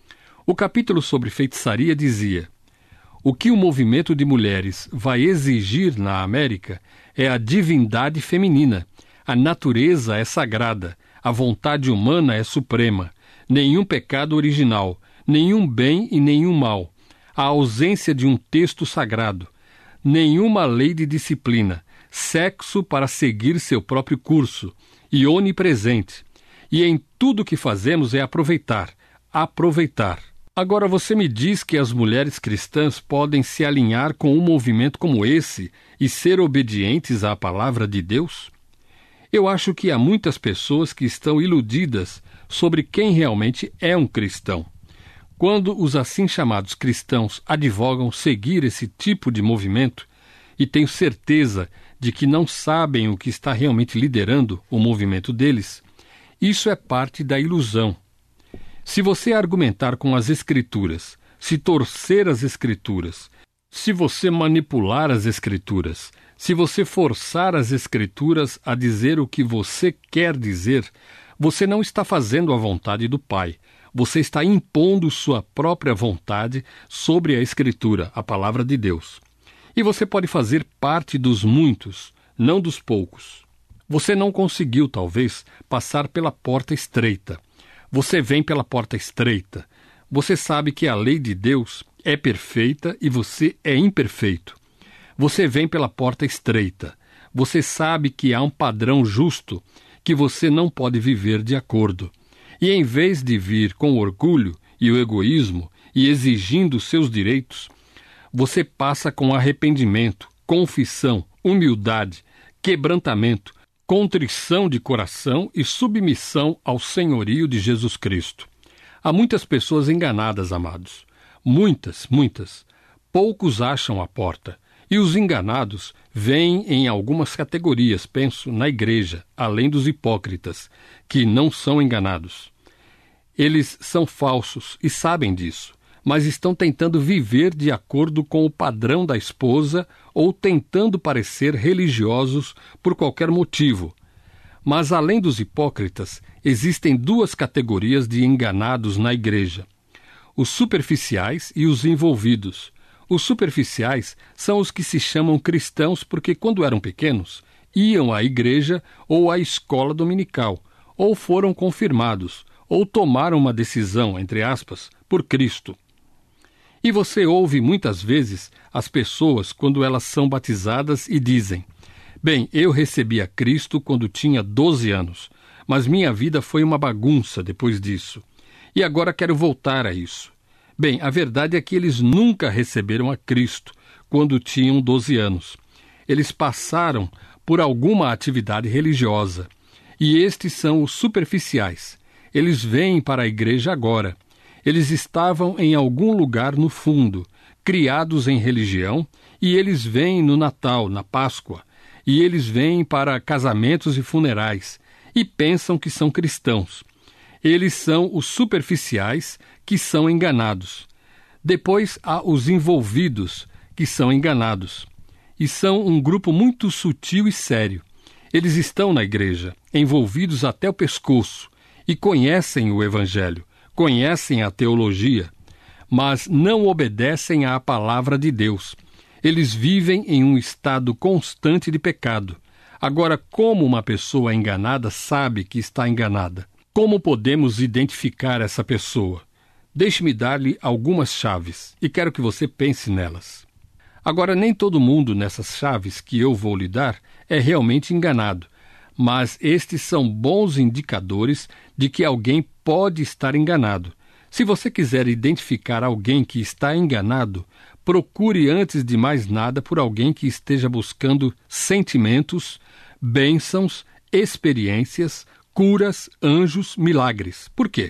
O capítulo sobre feitiçaria dizia, o que o movimento de mulheres vai exigir na América é a divindade feminina. A natureza é sagrada, a vontade humana é suprema, nenhum pecado original, nenhum bem e nenhum mal, a ausência de um texto sagrado, nenhuma lei de disciplina, sexo para seguir seu próprio curso, e onipresente. E em tudo que fazemos é aproveitar, aproveitar. Agora você me diz que as mulheres cristãs podem se alinhar com um movimento como esse e ser obedientes à palavra de Deus? Eu acho que há muitas pessoas que estão iludidas sobre quem realmente é um cristão. Quando os assim chamados cristãos advogam seguir esse tipo de movimento, e tenho certeza de que não sabem o que está realmente liderando o movimento deles, isso é parte da ilusão. Se você argumentar com as Escrituras, se torcer as Escrituras, se você manipular as Escrituras, se você forçar as Escrituras a dizer o que você quer dizer, você não está fazendo a vontade do Pai. Você está impondo sua própria vontade sobre a Escritura, a palavra de Deus. E você pode fazer parte dos muitos, não dos poucos. Você não conseguiu, talvez, passar pela porta estreita. Você vem pela porta estreita. Você sabe que a lei de Deus é perfeita e você é imperfeito. Você vem pela porta estreita. Você sabe que há um padrão justo que você não pode viver de acordo. E em vez de vir com orgulho e o egoísmo e exigindo seus direitos, você passa com arrependimento, confissão, humildade, quebrantamento, contrição de coração e submissão ao senhorio de Jesus Cristo. Há muitas pessoas enganadas, amados. Muitas, muitas. Poucos acham a porta. E os enganados vêm em algumas categorias, penso, na igreja, além dos hipócritas, que não são enganados. Eles são falsos e sabem disso, mas estão tentando viver de acordo com o padrão da esposa ou tentando parecer religiosos por qualquer motivo. Mas, além dos hipócritas, existem duas categorias de enganados na igreja: os superficiais e os envolvidos. Os superficiais são os que se chamam cristãos porque, quando eram pequenos, iam à igreja ou à escola dominical, ou foram confirmados, ou tomaram uma decisão, entre aspas, por Cristo. E você ouve muitas vezes as pessoas quando elas são batizadas e dizem: bem, eu recebi a Cristo quando tinha doze anos, mas minha vida foi uma bagunça depois disso, e agora quero voltar a isso. Bem, a verdade é que eles nunca receberam a Cristo quando tinham doze anos. Eles passaram por alguma atividade religiosa, e estes são os superficiais. Eles vêm para a igreja agora. Eles estavam em algum lugar no fundo, criados em religião, e eles vêm no Natal, na Páscoa, e eles vêm para casamentos e funerais, e pensam que são cristãos. Eles são os superficiais que são enganados. Depois há os envolvidos, que são enganados. E são um grupo muito sutil e sério. Eles estão na igreja, envolvidos até o pescoço, e conhecem o Evangelho, conhecem a teologia, mas não obedecem à palavra de Deus. Eles vivem em um estado constante de pecado. Agora, como uma pessoa enganada sabe que está enganada? Como podemos identificar essa pessoa? Deixe-me dar-lhe algumas chaves, e quero que você pense nelas. Agora, nem todo mundo nessas chaves que eu vou lhe dar é realmente enganado, mas estes são bons indicadores de que alguém pode estar enganado. Se você quiser identificar alguém que está enganado, procure antes de mais nada por alguém que esteja buscando sentimentos, bênçãos, experiências, curas, anjos, milagres. Por quê?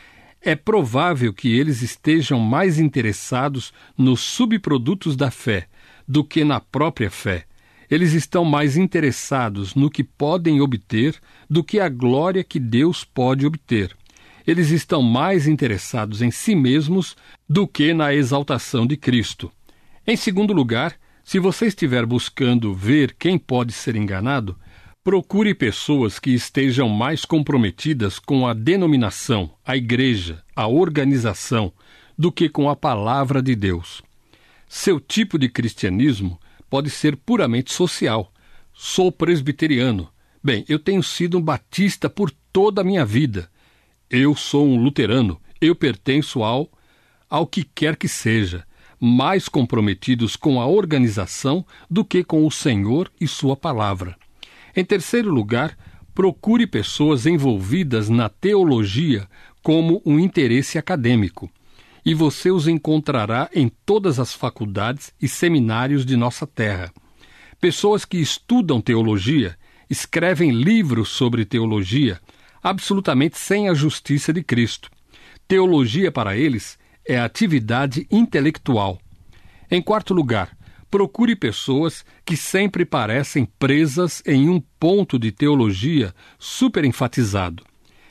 É provável que eles estejam mais interessados nos subprodutos da fé do que na própria fé. Eles estão mais interessados no que podem obter do que a glória que Deus pode obter. Eles estão mais interessados em si mesmos do que na exaltação de Cristo. Em segundo lugar, se você estiver buscando ver quem pode ser enganado, procure pessoas que estejam mais comprometidas com a denominação, a igreja, a organização, do que com a palavra de Deus. Seu tipo de cristianismo pode ser puramente social. Sou presbiteriano. Bem, eu tenho sido um batista por toda a minha vida. Eu sou um luterano. Eu pertenço ao, ao que quer que seja, mais comprometidos com a organização do que com o Senhor e sua palavra. Em terceiro lugar, procure pessoas envolvidas na teologia como um interesse acadêmico, e você os encontrará em todas as faculdades e seminários de nossa terra. Pessoas que estudam teologia, escrevem livros sobre teologia, absolutamente sem a justiça de Cristo. Teologia para eles é atividade intelectual. Em quarto lugar, procure pessoas que sempre parecem presas em um ponto de teologia super enfatizado.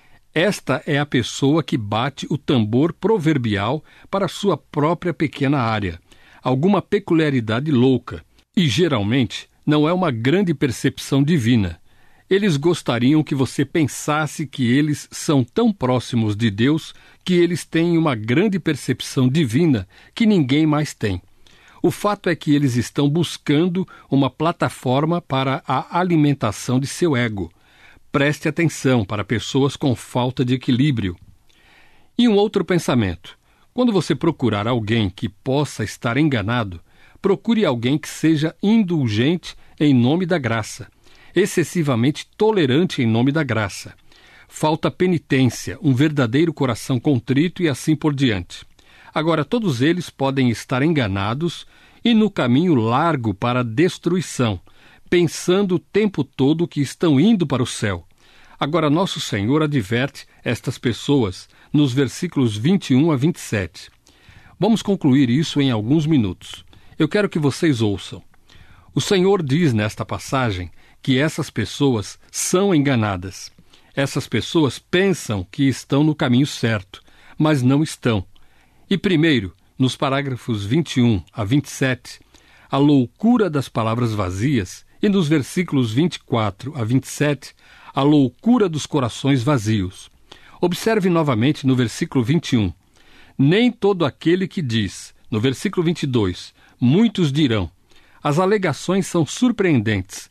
Esta é a pessoa que bate o tambor proverbial para sua própria pequena área, alguma peculiaridade louca, e geralmente não é uma grande percepção divina. Eles gostariam que você pensasse que eles são tão próximos de Deus que eles têm uma grande percepção divina que ninguém mais tem. O fato é que eles estão buscando uma plataforma para a alimentação de seu ego. Preste atenção para pessoas com falta de equilíbrio. E um outro pensamento. Quando você procurar alguém que possa estar enganado, procure alguém que seja indulgente em nome da graça, excessivamente tolerante em nome da graça. Falta penitência, um verdadeiro coração contrito e assim por diante. Agora, todos eles podem estar enganados e no caminho largo para a destruição, pensando o tempo todo que estão indo para o céu. Agora, nosso Senhor adverte estas pessoas nos versículos vinte e um a vinte e sete. Vamos concluir isso em alguns minutos. Eu quero que vocês ouçam. O Senhor diz nesta passagem que essas pessoas são enganadas. Essas pessoas pensam que estão no caminho certo, mas não estão. E primeiro, nos parágrafos vinte e um a vinte e sete, a loucura das palavras vazias, e nos versículos vinte e quatro a vinte e sete, a loucura dos corações vazios. Observe novamente no versículo vinte e um. Nem todo aquele que diz, no versículo vinte e dois, muitos dirão. As alegações são surpreendentes.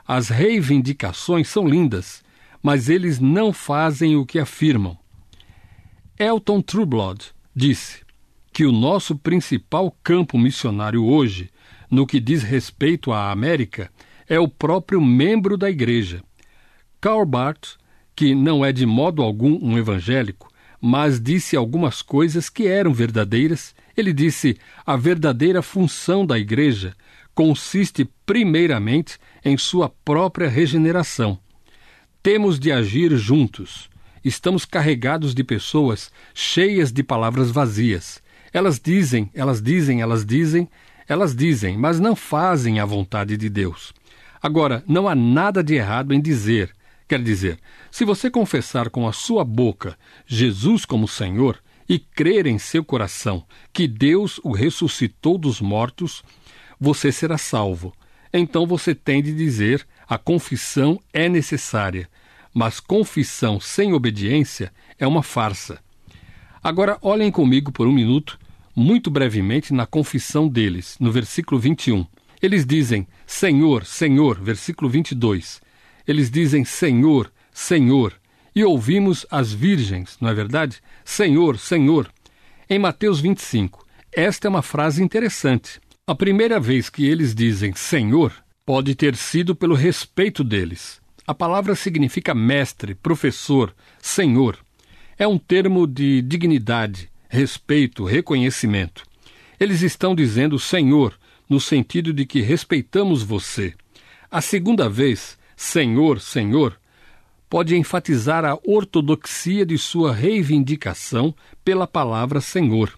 As reivindicações são lindas, mas eles não fazem o que afirmam. Elton Trueblood disse que o nosso principal campo missionário hoje, no que diz respeito à América, é o próprio membro da igreja. Karl Barth, que não é de modo algum um evangélico, mas disse algumas coisas que eram verdadeiras. Ele disse: a verdadeira função da igreja consiste primeiramente em sua própria regeneração. Temos de agir juntos. Estamos carregados de pessoas cheias de palavras vazias. Elas dizem, elas dizem, elas dizem, elas dizem, mas não fazem a vontade de Deus. Agora, não há nada de errado em dizer. Quer dizer, se você confessar com a sua boca Jesus como Senhor e crer em seu coração que Deus o ressuscitou dos mortos, você será salvo. Então você tem de dizer: a confissão é necessária, mas confissão sem obediência é uma farsa. Agora olhem comigo por um minuto, muito brevemente, na confissão deles, no versículo vinte e um. Eles dizem: Senhor, Senhor, versículo vinte e dois. Eles dizem: Senhor, Senhor, e ouvimos as virgens, não é verdade? Senhor, Senhor. Em Mateus vinte e cinco, esta é uma frase interessante. A primeira vez que eles dizem Senhor pode ter sido pelo respeito deles. A palavra significa mestre, professor, senhor. É um termo de dignidade, respeito, reconhecimento. Eles estão dizendo Senhor, no sentido de que respeitamos você. A segunda vez, Senhor, Senhor, pode enfatizar a ortodoxia de sua reivindicação pela palavra Senhor.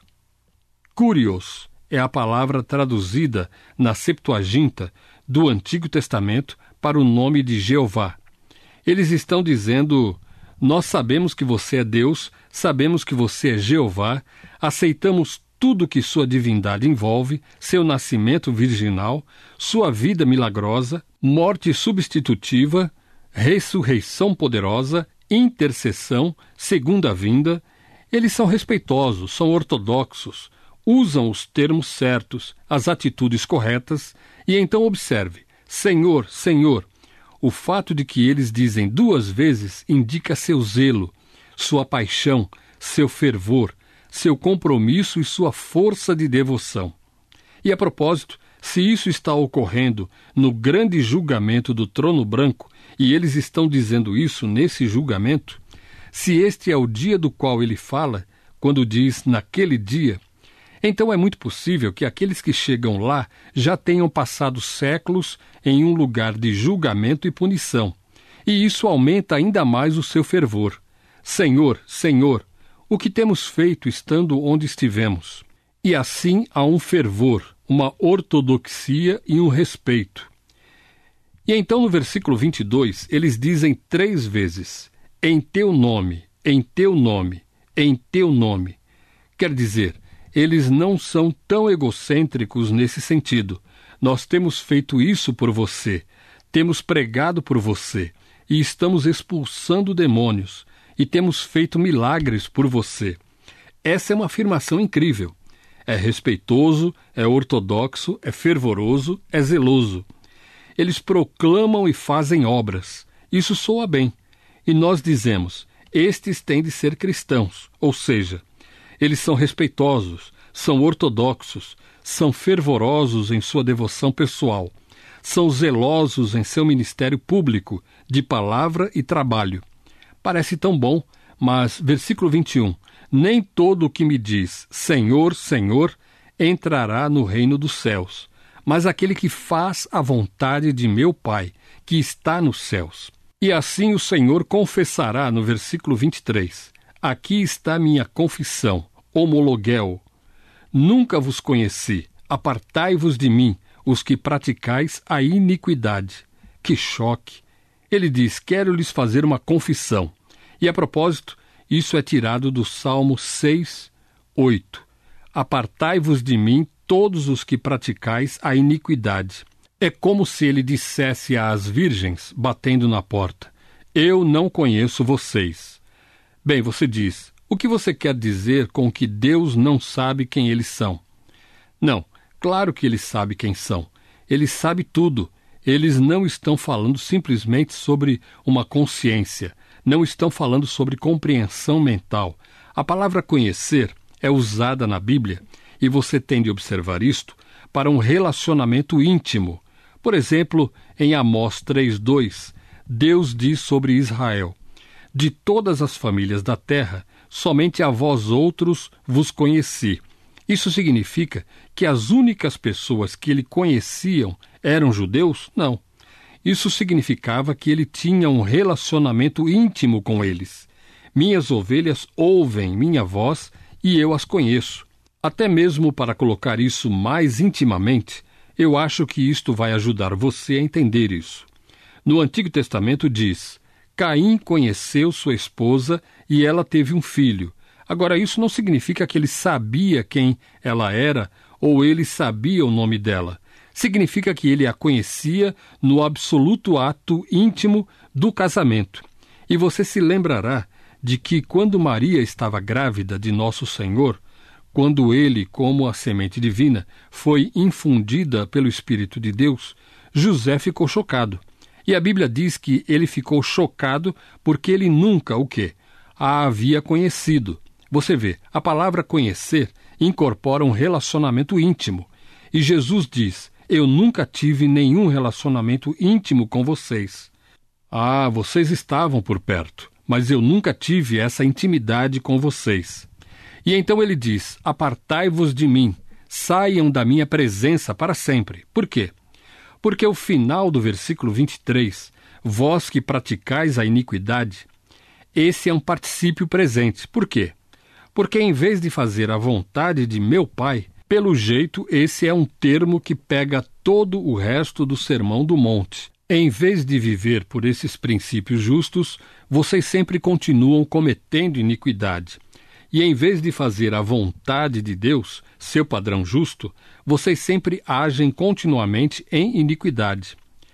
Kurios é a palavra traduzida na Septuaginta do Antigo Testamento para o nome de Jeová. Eles estão dizendo: nós sabemos que você é Deus, sabemos que você é Jeová, aceitamos tudo que sua divindade envolve, seu nascimento virginal, sua vida milagrosa, morte substitutiva, ressurreição poderosa, intercessão, segunda vinda. Eles são respeitosos, são ortodoxos, usam os termos certos, as atitudes corretas, e então observe: Senhor, Senhor. O fato de que eles dizem duas vezes indica seu zelo, sua paixão, seu fervor, seu compromisso e sua força de devoção. E a propósito, se isso está ocorrendo no grande julgamento do trono branco, e eles estão dizendo isso nesse julgamento, se este é o dia do qual ele fala, quando diz naquele dia, então é muito possível que aqueles que chegam lá já tenham passado séculos em um lugar de julgamento e punição. E isso aumenta ainda mais o seu fervor. Senhor, Senhor, o que temos feito estando onde estivemos? E assim há um fervor, uma ortodoxia e um respeito. E então no versículo vinte e dois, eles dizem três vezes: em teu nome, em teu nome, em teu nome. Quer dizer, eles não são tão egocêntricos nesse sentido. Nós temos feito isso por você, temos pregado por você, e estamos expulsando demônios, e temos feito milagres por você. Essa é uma afirmação incrível. É respeitoso, é ortodoxo, é fervoroso, é zeloso. Eles proclamam e fazem obras. Isso soa bem. E nós dizemos: estes têm de ser cristãos, ou seja, eles são respeitosos, são ortodoxos, são fervorosos em sua devoção pessoal, são zelosos em seu ministério público, de palavra e trabalho. Parece tão bom, mas, versículo vinte e um, nem todo o que me diz Senhor, Senhor, entrará no reino dos céus, mas aquele que faz a vontade de meu Pai, que está nos céus. E assim o Senhor confessará, no versículo vinte e três, aqui está minha confissão, homologuel. Nunca vos conheci, apartai-vos de mim, os que praticais a iniquidade. Que choque! Ele diz: quero lhes fazer uma confissão. E a propósito, isso é tirado do Salmo seis, oito. Apartai-vos de mim, todos os que praticais a iniquidade. É como se ele dissesse às virgens, batendo na porta: eu não conheço vocês. Bem, você diz: o que você quer dizer com que Deus não sabe quem eles são? Não, claro que ele sabe quem são. Ele sabe tudo. Eles não estão falando simplesmente sobre uma consciência, não estão falando sobre compreensão mental. A palavra conhecer é usada na Bíblia, e você tem de observar isto, para um relacionamento íntimo. Por exemplo, em Amós três, dois, Deus diz sobre Israel: de todas as famílias da terra, somente a vós outros vos conheci. Isso significa que as únicas pessoas que ele conheciam eram judeus? Não. Isso significava que ele tinha um relacionamento íntimo com eles. Minhas ovelhas ouvem minha voz e eu as conheço. Até mesmo para colocar isso mais intimamente, eu acho que isto vai ajudar você a entender isso. No Antigo Testamento diz: Caim conheceu sua esposa e ela teve um filho. Agora, isso não significa que ele sabia quem ela era ou ele sabia o nome dela. Significa que ele a conhecia no absoluto ato íntimo do casamento. E você se lembrará de que quando Maria estava grávida de Nosso Senhor, quando ele, como a semente divina, foi infundida pelo Espírito de Deus, José ficou chocado. E a Bíblia diz que ele ficou chocado porque ele nunca, o quê? A havia conhecido. Você vê, a palavra conhecer incorpora um relacionamento íntimo. E Jesus diz: eu nunca tive nenhum relacionamento íntimo com vocês. Ah, vocês estavam por perto, mas eu nunca tive essa intimidade com vocês. E então ele diz: apartai-vos de mim, saiam da minha presença para sempre. Por quê? Porque o final do versículo vinte e três, vós que praticais a iniquidade, esse é um particípio presente. Por quê? Porque em vez de fazer a vontade de meu Pai, pelo jeito esse é um termo que pega todo o resto do Sermão do Monte. Em vez de viver por esses princípios justos, vocês sempre continuam cometendo iniquidade. E em vez de fazer a vontade de Deus, seu padrão justo, vocês sempre agem continuamente em iniquidade.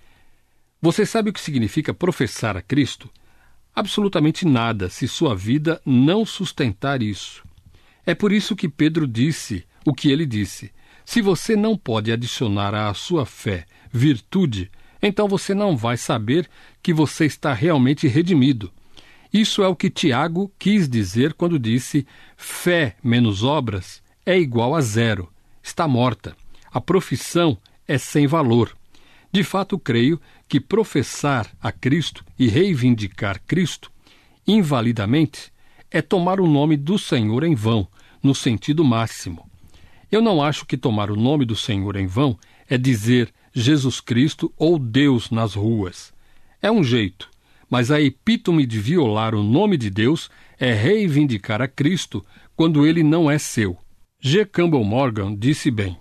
Você sabe o que significa professar a Cristo? Absolutamente nada, se sua vida não sustentar isso. É por isso que Pedro disse o que ele disse: se você não pode adicionar à sua fé virtude, então você não vai saber que você está realmente redimido. Isso é o que Tiago quis dizer quando disse: fé menos obras é igual a zero, está morta. A profissão é sem valor. De fato, creio que professar a Cristo e reivindicar Cristo, invalidamente, é tomar o nome do Senhor em vão, no sentido máximo. Eu não acho que tomar o nome do Senhor em vão é dizer Jesus Cristo ou Deus nas ruas. É um jeito, mas a epítome de violar o nome de Deus é reivindicar a Cristo quando ele não é seu. G. Campbell Morgan disse bem: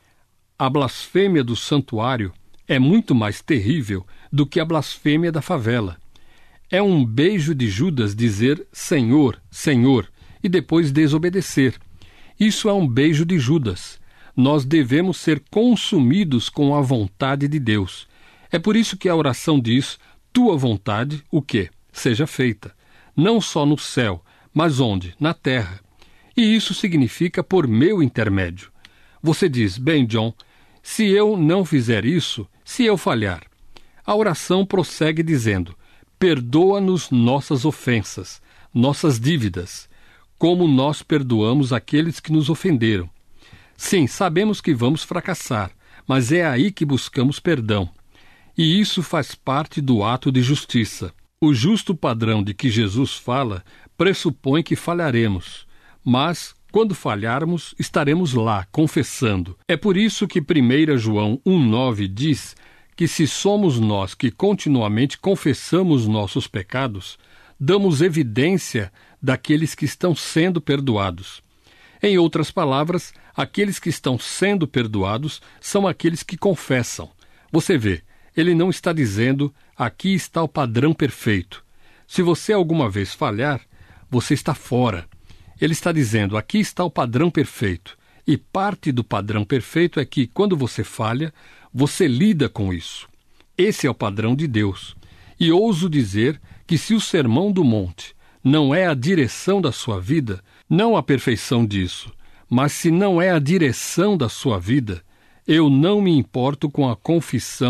a blasfêmia do santuário é muito mais terrível do que a blasfêmia da favela. É um beijo de Judas dizer Senhor, Senhor, e depois desobedecer. Isso é um beijo de Judas. Nós devemos ser consumidos com a vontade de Deus. É por isso que a oração diz: tua vontade, o quê? Seja feita. Não só no céu, mas onde? Na terra. E isso significa por meu intermédio. Você diz: bem, John, se eu não fizer isso, se eu falhar. A oração prossegue dizendo: perdoa-nos nossas ofensas, nossas dívidas, como nós perdoamos aqueles que nos ofenderam. Sim, sabemos que vamos fracassar, mas é aí que buscamos perdão. E isso faz parte do ato de justiça. O justo padrão de que Jesus fala pressupõe que falharemos, mas quando falharmos, estaremos lá, confessando. É por isso que primeiro João um, nove diz que se somos nós que continuamente confessamos nossos pecados, damos evidência daqueles que estão sendo perdoados. Em outras palavras, aqueles que estão sendo perdoados são aqueles que confessam. Você vê, ele não está dizendo: aqui está o padrão perfeito. Se você alguma vez falhar, você está fora. Ele está dizendo: aqui está o padrão perfeito. E parte do padrão perfeito é que, quando você falha, você lida com isso. Esse é o padrão de Deus. E ouso dizer que se o Sermão do Monte não é a direção da sua vida, não a perfeição disso, mas se não é a direção da sua vida, eu não me importo com a confissão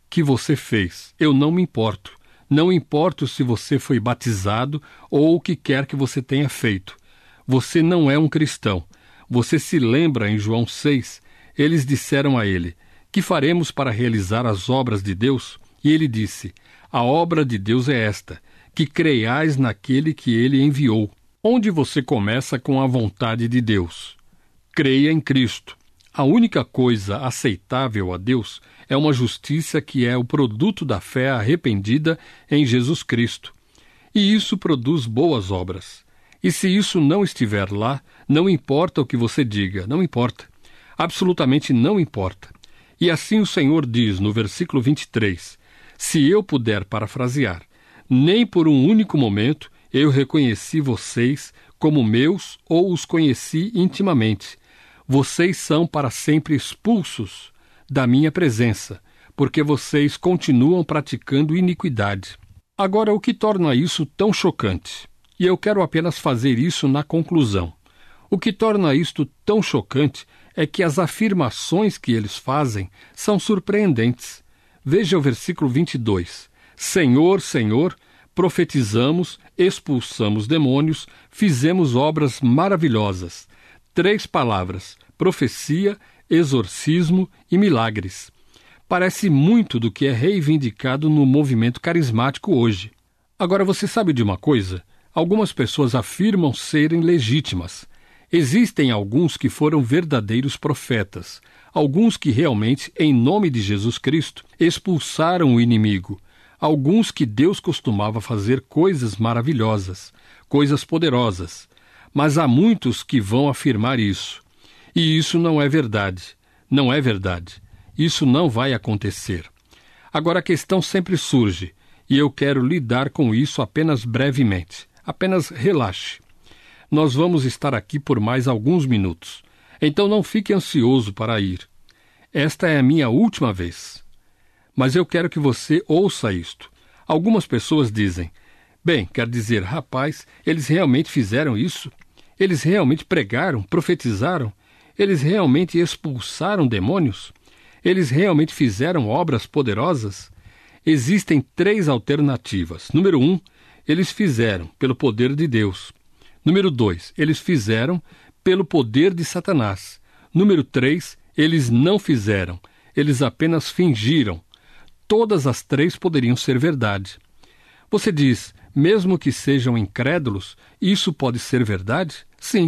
que você fez. Eu não me importo. Não importo se você foi batizado ou o que quer que você tenha feito. Você não é um cristão. Você se lembra em João seis, eles disseram a ele: que faremos para realizar as obras de Deus? E ele disse: a obra de Deus é esta, que creiais naquele que ele enviou. Onde você começa com a vontade de Deus? Creia em Cristo. A única coisa aceitável a Deus é uma justiça que é o produto da fé arrependida em Jesus Cristo. E isso produz boas obras. E se isso não estiver lá, não importa o que você diga, não importa. Absolutamente não importa. E assim o Senhor diz no versículo vinte e três, se eu puder parafrasear, nem por um único momento eu reconheci vocês como meus ou os conheci intimamente. Vocês são para sempre expulsos da minha presença, porque vocês continuam praticando iniquidade. Agora, o que torna isso tão chocante? E eu quero apenas fazer isso na conclusão. O que torna isto tão chocante é que as afirmações que eles fazem são surpreendentes. Veja o versículo vinte e dois. Senhor, Senhor, profetizamos, expulsamos demônios, fizemos obras maravilhosas. Três palavras: profecia, exorcismo e milagres. Parece muito do que é reivindicado no movimento carismático hoje. Agora, você sabe de uma coisa? Algumas pessoas afirmam serem legítimas. Existem alguns que foram verdadeiros profetas, alguns que realmente, em nome de Jesus Cristo, expulsaram o inimigo, alguns que Deus costumava fazer coisas maravilhosas, coisas poderosas. Mas há muitos que vão afirmar isso. E isso não é verdade. Não é verdade. Isso não vai acontecer. Agora a questão sempre surge, e eu quero lidar com isso apenas brevemente. Apenas relaxe. Nós vamos estar aqui por mais alguns minutos. Então não fique ansioso para ir. Esta é a minha última vez. Mas eu quero que você ouça isto. Algumas pessoas dizem, bem, quer dizer, rapaz, eles realmente fizeram isso? Eles realmente pregaram, profetizaram? Eles realmente expulsaram demônios? Eles realmente fizeram obras poderosas? Existem três alternativas. Número um, eles fizeram pelo poder de Deus. Número dois, eles fizeram pelo poder de Satanás. Número três, eles não fizeram. Eles apenas fingiram. Todas as três poderiam ser verdade. Você diz, mesmo que sejam incrédulos, isso pode ser verdade? Sim.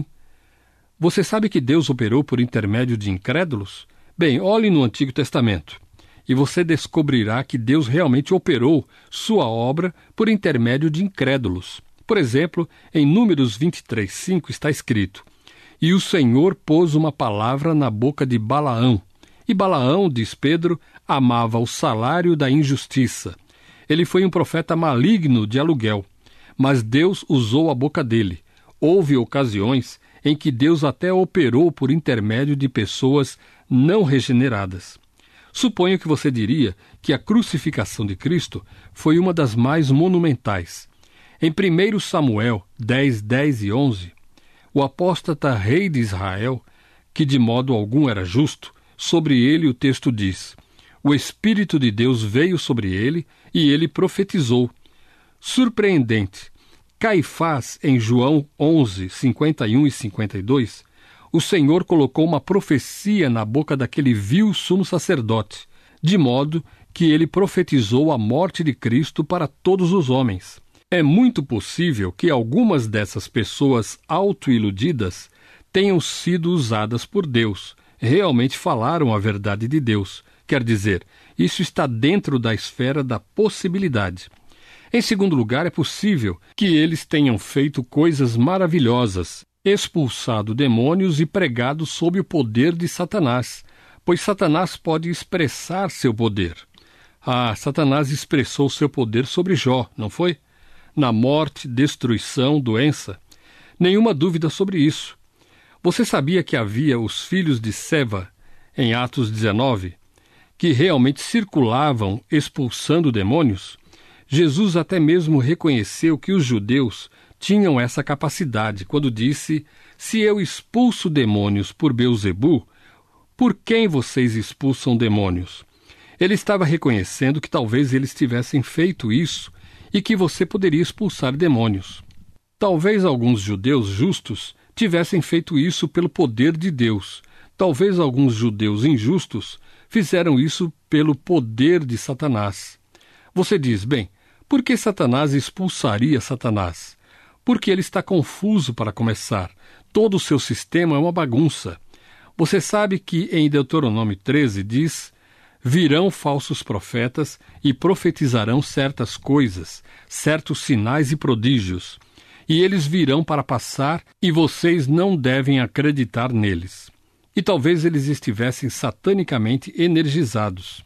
Você sabe que Deus operou por intermédio de incrédulos? Bem, olhe no Antigo Testamento, e você descobrirá que Deus realmente operou sua obra por intermédio de incrédulos. Por exemplo, em Números vinte e três, cinco está escrito, e o Senhor pôs uma palavra na boca de Balaão. E Balaão, diz Pedro, amava o salário da injustiça. Ele foi um profeta maligno de aluguel, mas Deus usou a boca dele. Houve ocasiões em que Deus até operou por intermédio de pessoas não regeneradas. Suponho que você diria que a crucificação de Cristo foi uma das mais monumentais. Em primeiro Samuel dez, dez e onze, o apóstata rei de Israel, que de modo algum era justo, sobre ele o texto diz, o Espírito de Deus veio sobre ele e ele profetizou. Surpreendente, Caifás, em João onze, cinquenta e um e cinquenta e dois, o Senhor colocou uma profecia na boca daquele vil sumo sacerdote, de modo que ele profetizou a morte de Cristo para todos os homens. É muito possível que algumas dessas pessoas autoiludidas tenham sido usadas por Deus, realmente falaram a verdade de Deus. Quer dizer, isso está dentro da esfera da possibilidade. Em segundo lugar, é possível que eles tenham feito coisas maravilhosas, expulsado demônios e pregado sob o poder de Satanás, pois Satanás pode expressar seu poder. Ah, Satanás expressou seu poder sobre Jó, não foi? Na morte, destruição, doença. Nenhuma dúvida sobre isso. Você sabia que havia os filhos de Seva, em Atos dezenove, que realmente circulavam expulsando demônios? Jesus até mesmo reconheceu que os judeus tinham essa capacidade quando disse, se eu expulso demônios por Beelzebu, por quem vocês expulsam demônios? Ele estava reconhecendo que talvez eles tivessem feito isso e que você poderia expulsar demônios. Talvez alguns judeus justos tivessem feito isso pelo poder de Deus. Talvez alguns judeus injustos fizeram isso pelo poder de Satanás. Você diz, bem, por que Satanás expulsaria Satanás? Porque ele está confuso para começar. Todo o seu sistema é uma bagunça. Você sabe que em Deuteronômio treze diz: virão falsos profetas e profetizarão certas coisas, certos sinais e prodígios, e eles virão para passar e vocês não devem acreditar neles. E talvez eles estivessem satanicamente energizados.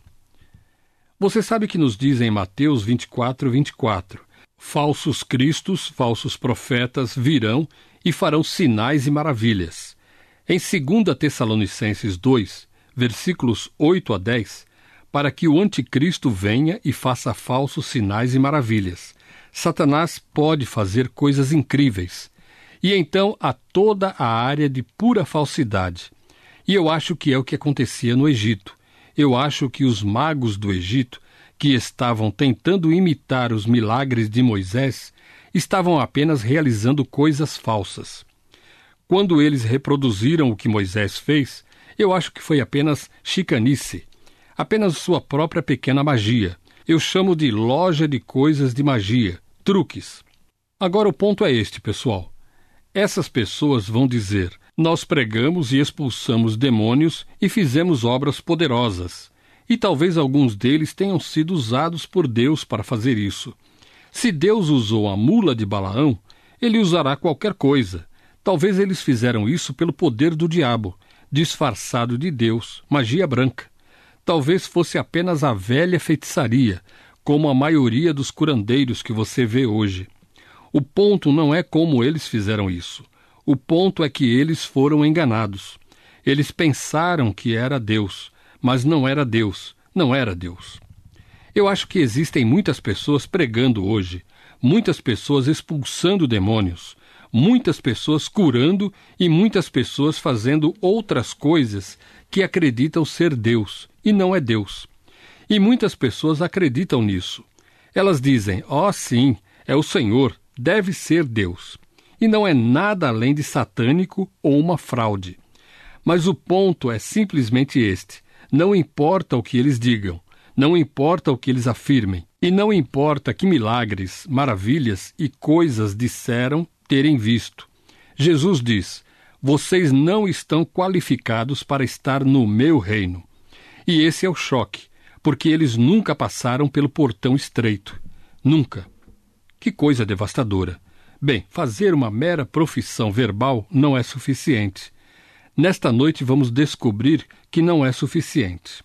Você sabe que nos diz em Mateus vinte e quatro, vinte e quatro, falsos cristos, falsos profetas virão e farão sinais e maravilhas. Em dois Tessalonicenses dois, versículos oito a dez, para que o anticristo venha e faça falsos sinais e maravilhas. Satanás pode fazer coisas incríveis. E então há toda a área de pura falsidade. E eu acho que é o que acontecia no Egito. Eu acho que os magos do Egito, que estavam tentando imitar os milagres de Moisés, estavam apenas realizando coisas falsas. Quando eles reproduziram o que Moisés fez, eu acho que foi apenas chicanice, apenas sua própria pequena magia. Eu chamo de loja de coisas de magia, truques. Agora o ponto é este, pessoal. Essas pessoas vão dizer: nós pregamos e expulsamos demônios e fizemos obras poderosas. E talvez alguns deles tenham sido usados por Deus para fazer isso. Se Deus usou a mula de Balaão, ele usará qualquer coisa. Talvez eles fizeram isso pelo poder do diabo, disfarçado de Deus, magia branca. Talvez fosse apenas a velha feitiçaria, como a maioria dos curandeiros que você vê hoje. O ponto não é como eles fizeram isso. O ponto é que eles foram enganados. Eles pensaram que era Deus, mas não era Deus, não era Deus. Eu acho que existem muitas pessoas pregando hoje, muitas pessoas expulsando demônios, muitas pessoas curando e muitas pessoas fazendo outras coisas que acreditam ser Deus, e não é Deus. E muitas pessoas acreditam nisso. Elas dizem: ó, sim, é o Senhor, deve ser Deus. E não é nada além de satânico ou uma fraude. Mas o ponto é simplesmente este: não importa o que eles digam, não importa o que eles afirmem, e não importa que milagres, maravilhas e coisas disseram terem visto. Jesus diz: vocês não estão qualificados para estar no meu reino. E esse é o choque, porque eles nunca passaram pelo portão estreito. Nunca. Que coisa devastadora. Bem, fazer uma mera profissão verbal não é suficiente. Nesta noite vamos descobrir que não é suficiente.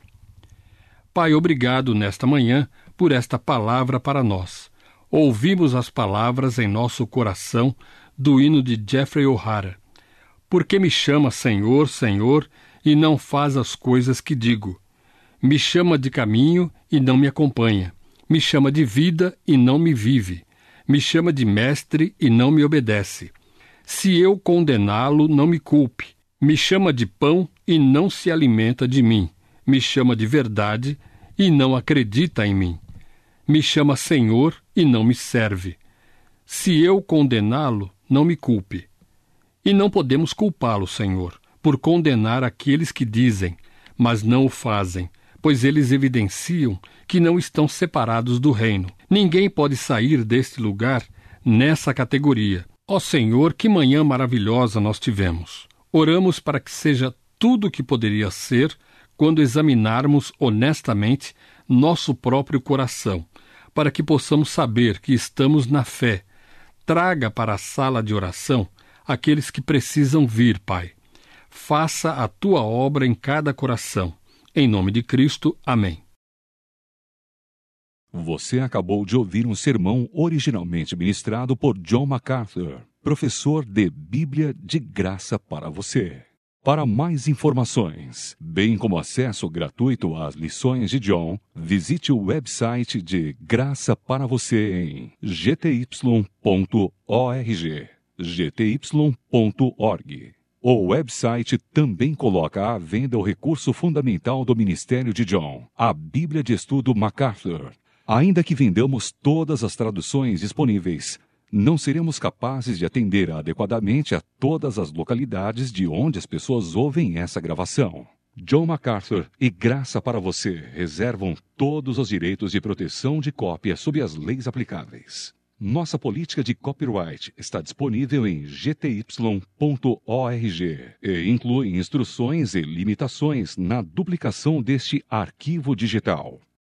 Pai, obrigado nesta manhã por esta palavra para nós. Ouvimos as palavras em nosso coração do hino de Jeffrey O'Hara. Por que me chama Senhor, Senhor, e não faz as coisas que digo? Me chama de caminho e não me acompanha. Me chama de vida e não me vive. Me chama de mestre e não me obedece. Se eu condená-lo, não me culpe. Me chama de pão e não se alimenta de mim. Me chama de verdade e não acredita em mim. Me chama Senhor e não me serve. Se eu condená-lo, não me culpe. E não podemos culpá-lo, Senhor, por condenar aqueles que dizem, mas não o fazem, pois eles evidenciam que não estão separados do reino. Ninguém pode sair deste lugar nessa categoria. Ó Senhor, que manhã maravilhosa nós tivemos. Oramos para que seja tudo o que poderia ser quando examinarmos honestamente nosso próprio coração, para que possamos saber que estamos na fé. Traga para a sala de oração aqueles que precisam vir, Pai. Faça a tua obra em cada coração. Em nome de Cristo, amém. Você acabou de ouvir um sermão originalmente ministrado por John MacArthur, professor de Bíblia de graça para você. Para mais informações, bem como acesso gratuito às lições de John, visite o website de Graça para Você em g t y ponto org, g t y ponto org. O website também coloca à venda o recurso fundamental do Ministério de John, a Bíblia de Estudo MacArthur. Ainda que vendamos todas as traduções disponíveis, não seremos capazes de atender adequadamente a todas as localidades de onde as pessoas ouvem essa gravação. John MacArthur e Graça para Você reservam todos os direitos de proteção de cópia sob as leis aplicáveis. Nossa política de copyright está disponível em g t y ponto org e inclui instruções e limitações na duplicação deste arquivo digital.